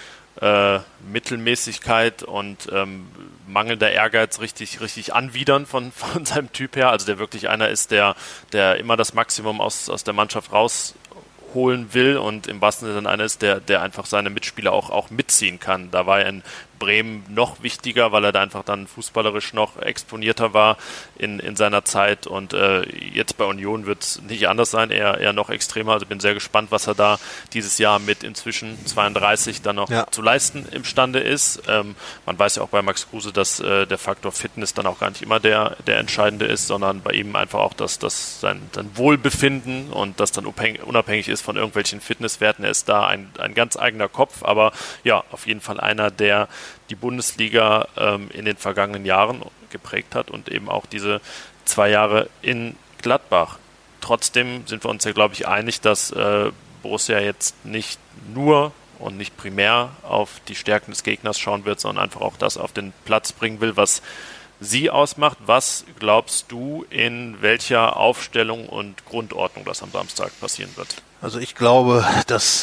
Mittelmäßigkeit und mangelnder Ehrgeiz richtig anwidern von seinem Typ her. Also der wirklich einer ist, der immer das Maximum aus der Mannschaft rausholen will und im wahrsten Sinne einer ist, der einfach seine Mitspieler auch mitziehen kann. Da war er in Bremen noch wichtiger, weil er da einfach dann fußballerisch noch exponierter war in seiner Zeit und jetzt bei Union wird es nicht anders sein, eher noch extremer. Also bin sehr gespannt, was er da dieses Jahr mit inzwischen 32 dann noch zu leisten imstande ist. Man weiß ja auch bei Max Kruse, dass der Faktor Fitness dann auch gar nicht immer der entscheidende ist, sondern bei ihm einfach auch dass sein Wohlbefinden und das dann unabhängig ist von irgendwelchen Fitnesswerten. Er ist da ein ganz eigener Kopf, aber ja, auf jeden Fall einer, der die Bundesliga in den vergangenen Jahren geprägt hat und eben auch diese 2 Jahre in Gladbach. Trotzdem sind wir uns ja, glaube ich, einig, dass Borussia jetzt nicht nur und nicht primär auf die Stärken des Gegners schauen wird, sondern einfach auch das auf den Platz bringen will, was sie ausmacht. Was glaubst du, in welcher Aufstellung und Grundordnung das am Samstag passieren wird? Also ich glaube, dass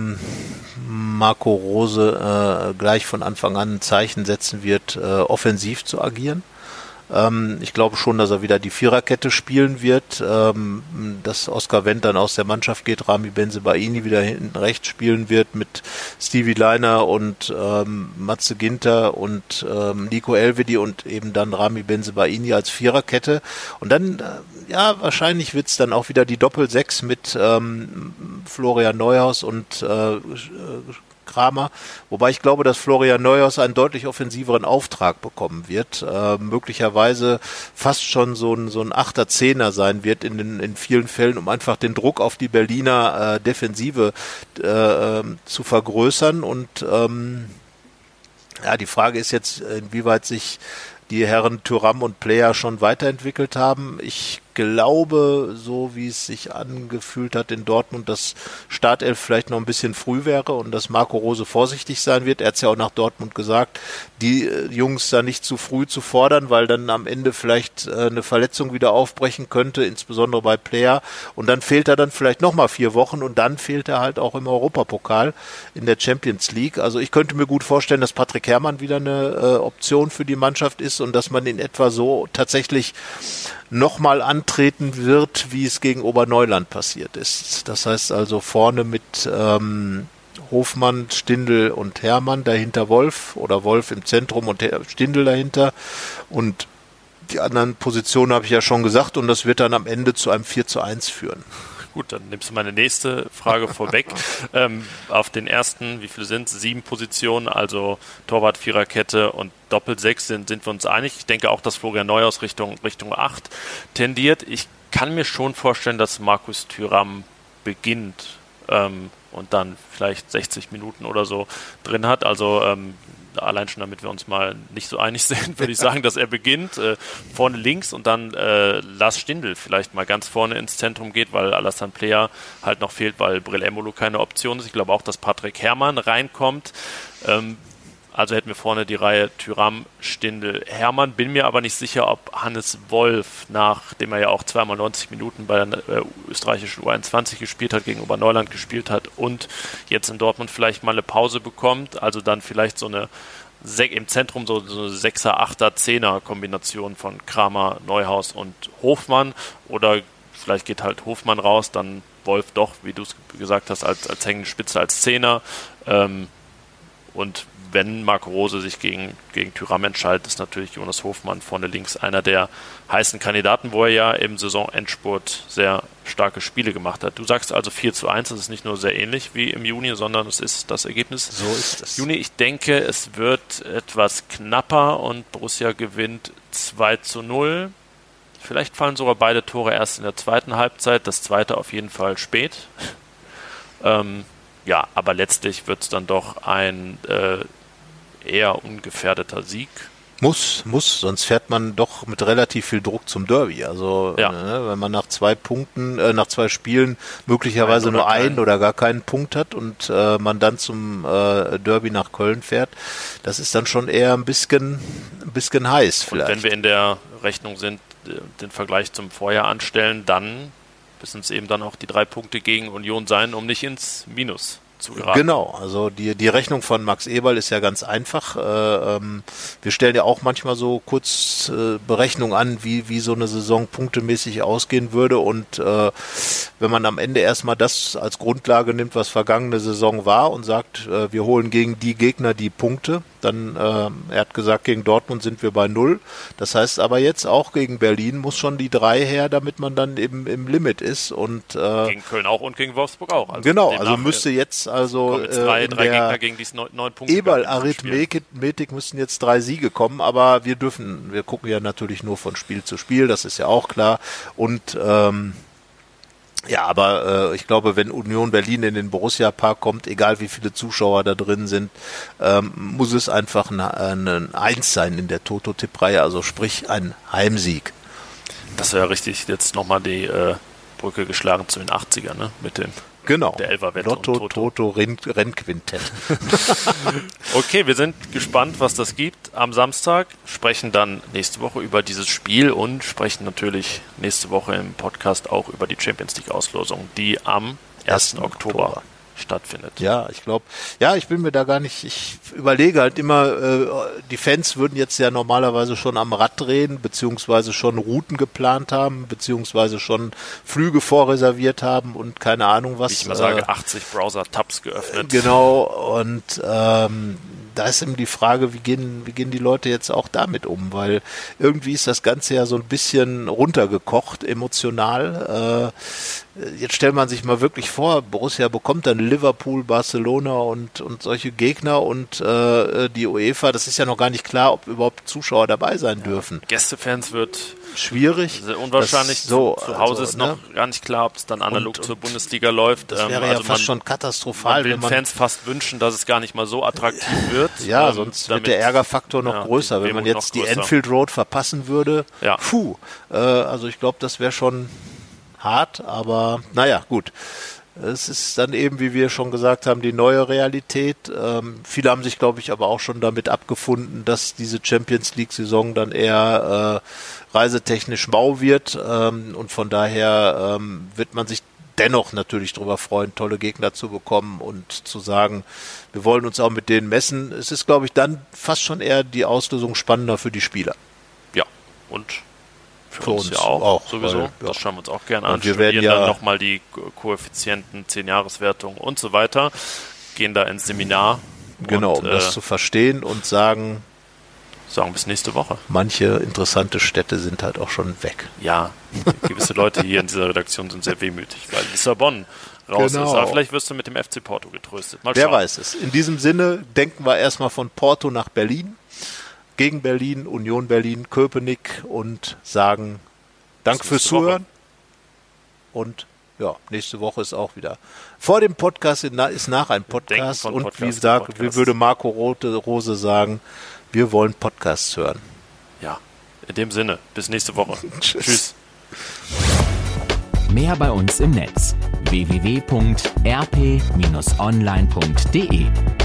Marco Rose gleich von Anfang an ein Zeichen setzen wird, offensiv zu agieren. Ich glaube schon, dass er wieder die Viererkette spielen wird, dass Oskar Wendt dann aus der Mannschaft geht, Rami Bensebaini wieder hinten rechts spielen wird mit Stevie Leiner und Matze Ginter und Nico Elvedi und eben dann Rami Bensebaini als Viererkette. Und dann, wahrscheinlich wird es dann auch wieder die Doppel-6 mit Florian Neuhaus und Kramer, wobei ich glaube, dass Florian Neuhaus einen deutlich offensiveren Auftrag bekommen wird, möglicherweise fast schon so ein 8er, 10er sein wird in vielen Fällen, um einfach den Druck auf die Berliner Defensive zu vergrößern und die Frage ist jetzt, inwieweit sich die Herren Thuram und Player schon weiterentwickelt haben. Ich glaube, so wie es sich angefühlt hat in Dortmund, dass Startelf vielleicht noch ein bisschen früh wäre und dass Marco Rose vorsichtig sein wird. Er hat es ja auch nach Dortmund gesagt, die Jungs da nicht zu früh zu fordern, weil dann am Ende vielleicht eine Verletzung wieder aufbrechen könnte, insbesondere bei Player. Und dann fehlt er dann vielleicht nochmal 4 Wochen und dann fehlt er halt auch im Europapokal in der Champions League. Also ich könnte mir gut vorstellen, dass Patrick Herrmann wieder eine Option für die Mannschaft ist und dass man in etwa so tatsächlich nochmal antreten wird, wie es gegen Oberneuland passiert ist. Das heißt also vorne mit Hofmann, Stindl und Herrmann, dahinter Wolf oder Wolf im Zentrum und Stindl dahinter und die anderen Positionen habe ich ja schon gesagt und das wird dann am Ende zu einem 4:1 führen. Gut, dann nimmst du meine nächste Frage vorweg. Auf den ersten, wie viele sind es? 7 Positionen, also Torwart, Viererkette und Doppel-6 sind wir uns einig. Ich denke auch, dass Florian Neuhaus Richtung 8 tendiert. Ich kann mir schon vorstellen, dass Markus Thuram beginnt und dann vielleicht 60 Minuten oder so drin hat. Also allein schon, damit wir uns mal nicht so einig sind, würde ich sagen, dass er beginnt vorne links und dann Lars Stindl vielleicht mal ganz vorne ins Zentrum geht, weil Alassane Player halt noch fehlt, weil Breel Embolo keine Option ist. Ich glaube auch, dass Patrick Herrmann reinkommt. Also hätten wir vorne die Reihe Thuram, Stindl, Herrmann. Bin mir aber nicht sicher, ob Hannes Wolf, nachdem er ja auch zweimal 90 Minuten bei der österreichischen U21 gespielt hat, gegen Oberneuland gespielt hat und jetzt in Dortmund vielleicht mal eine Pause bekommt. Also dann vielleicht so eine im Zentrum so eine 6er, 8er, 10er Kombination von Kramer, Neuhaus und Hofmann. Oder vielleicht geht halt Hofmann raus, dann Wolf doch, wie du es gesagt hast, als hängende Spitze, als 10er. Und wenn Marco Rose sich gegen Thuram entscheidet, ist natürlich Jonas Hofmann vorne links einer der heißen Kandidaten, wo er ja im Saisonendspurt sehr starke Spiele gemacht hat. Du sagst also 4:1, das ist nicht nur sehr ähnlich wie im Juni, sondern es ist das Ergebnis. So ist es. Juni, ich denke, es wird etwas knapper und Borussia gewinnt 2:0. Vielleicht fallen sogar beide Tore erst in der zweiten Halbzeit, das zweite auf jeden Fall spät. Ja, aber letztlich wird es dann doch ein eher ungefährdeter Sieg. Muss, sonst fährt man doch mit relativ viel Druck zum Derby. Also ja. Wenn man nach 2 Punkten, nach 2 Spielen möglicherweise nur einen oder gar keinen Punkt hat und man dann zum Derby nach Köln fährt, das ist dann schon eher ein bisschen heiß vielleicht. Und wenn wir in der Rechnung sind, den Vergleich zum Vorjahr anstellen, dann müssen es eben dann auch die 3 Punkte gegen Union sein, um nicht ins Minus zu geraten. Genau, also die Rechnung von Max Eberl ist ja ganz einfach. Wir stellen ja auch manchmal so kurz Berechnungen an, wie so eine Saison punktemäßig ausgehen würde und wenn man am Ende erstmal das als Grundlage nimmt, was vergangene Saison war und sagt, wir holen gegen die Gegner die Punkte, dann, er hat gesagt, gegen Dortmund sind wir bei 0. Das heißt aber jetzt auch gegen Berlin muss schon die 3 her, damit man dann eben im Limit ist. Und gegen Köln auch und gegen Wolfsburg auch. Also genau, also müsste jetzt drei Gegner gegen die 9 Punkte. Eberl-Arithmetik müssten jetzt 3 Siege kommen, aber wir gucken ja natürlich nur von Spiel zu Spiel, das ist ja auch klar. Und ja, aber ich glaube, wenn Union Berlin in den Borussia-Park kommt, egal wie viele Zuschauer da drin sind, muss es einfach ein 1 sein in der Toto-Tipp-Reihe, also sprich ein Heimsieg. Das wäre richtig, jetzt nochmal die Brücke geschlagen zu den 80ern, ne? Mit dem Genau. Der Elferwette Lotto, und Toto, Rennquintett. Okay, wir sind gespannt, was das gibt am Samstag, sprechen dann nächste Woche über dieses Spiel und sprechen natürlich nächste Woche im Podcast auch über die Champions League Auslosung, die am 1. Oktober stattfindet. Ja, ich bin mir da gar nicht, ich überlege halt immer, die Fans würden jetzt ja normalerweise schon am Rad drehen, beziehungsweise schon Routen geplant haben, beziehungsweise schon Flüge vorreserviert haben und keine Ahnung was. Wie ich mal sage, 80 Browser-Tabs geöffnet. Genau, und da ist eben die Frage, wie gehen die Leute jetzt auch damit um, weil irgendwie ist das Ganze ja so ein bisschen runtergekocht, emotional. jetzt stellt man sich mal wirklich vor, Borussia bekommt dann Liverpool, Barcelona und solche Gegner und die UEFA, das ist ja noch gar nicht klar, ob überhaupt Zuschauer dabei sein dürfen. Gästefans wird schwierig. Unwahrscheinlich. So, zu Hause ist noch ne? gar nicht klar, ob es dann analog zur Bundesliga läuft. Das wäre ja fast schon katastrophal. Man will den Fans fast wünschen, dass es gar nicht mal so attraktiv wird. Ja, sonst wird der Ärgerfaktor noch größer. Wenn man jetzt die Anfield Road verpassen würde, also ich glaube, das wäre schon hart, aber naja, gut. Es ist dann eben, wie wir schon gesagt haben, die neue Realität. Viele haben sich, glaube ich, aber auch schon damit abgefunden, dass diese Champions-League-Saison dann eher reisetechnisch mau wird. Und von daher wird man sich dennoch natürlich darüber freuen, tolle Gegner zu bekommen und zu sagen, wir wollen uns auch mit denen messen. Es ist, glaube ich, dann fast schon eher die Auslösung spannender für die Spieler. Ja, und für uns ja auch sowieso. Weil, das schauen wir uns auch gerne an. Wir werden ja dann nochmal die Koeffizienten, 10-Jahreswertung und so weiter. Gehen da ins Seminar. Genau, um das zu verstehen und sagen bis nächste Woche. Manche interessante Städte sind halt auch schon weg. Ja, gewisse Leute hier in dieser Redaktion sind sehr wehmütig, weil Lissabon raus ist. Aber vielleicht wirst du mit dem FC Porto getröstet. Mal schauen. Wer weiß es. In diesem Sinne denken wir erstmal von Porto nach Berlin. Gegen Berlin, Union Berlin, Köpenick und sagen Dank fürs Zuhören. Und ja, nächste Woche ist auch wieder. Vor dem Podcast ist nach ein Podcast. Und wie würde Marco Rose sagen, wir wollen Podcasts hören. Ja, in dem Sinne, bis nächste Woche. Tschüss. Mehr bei uns im Netz: www.rp-online.de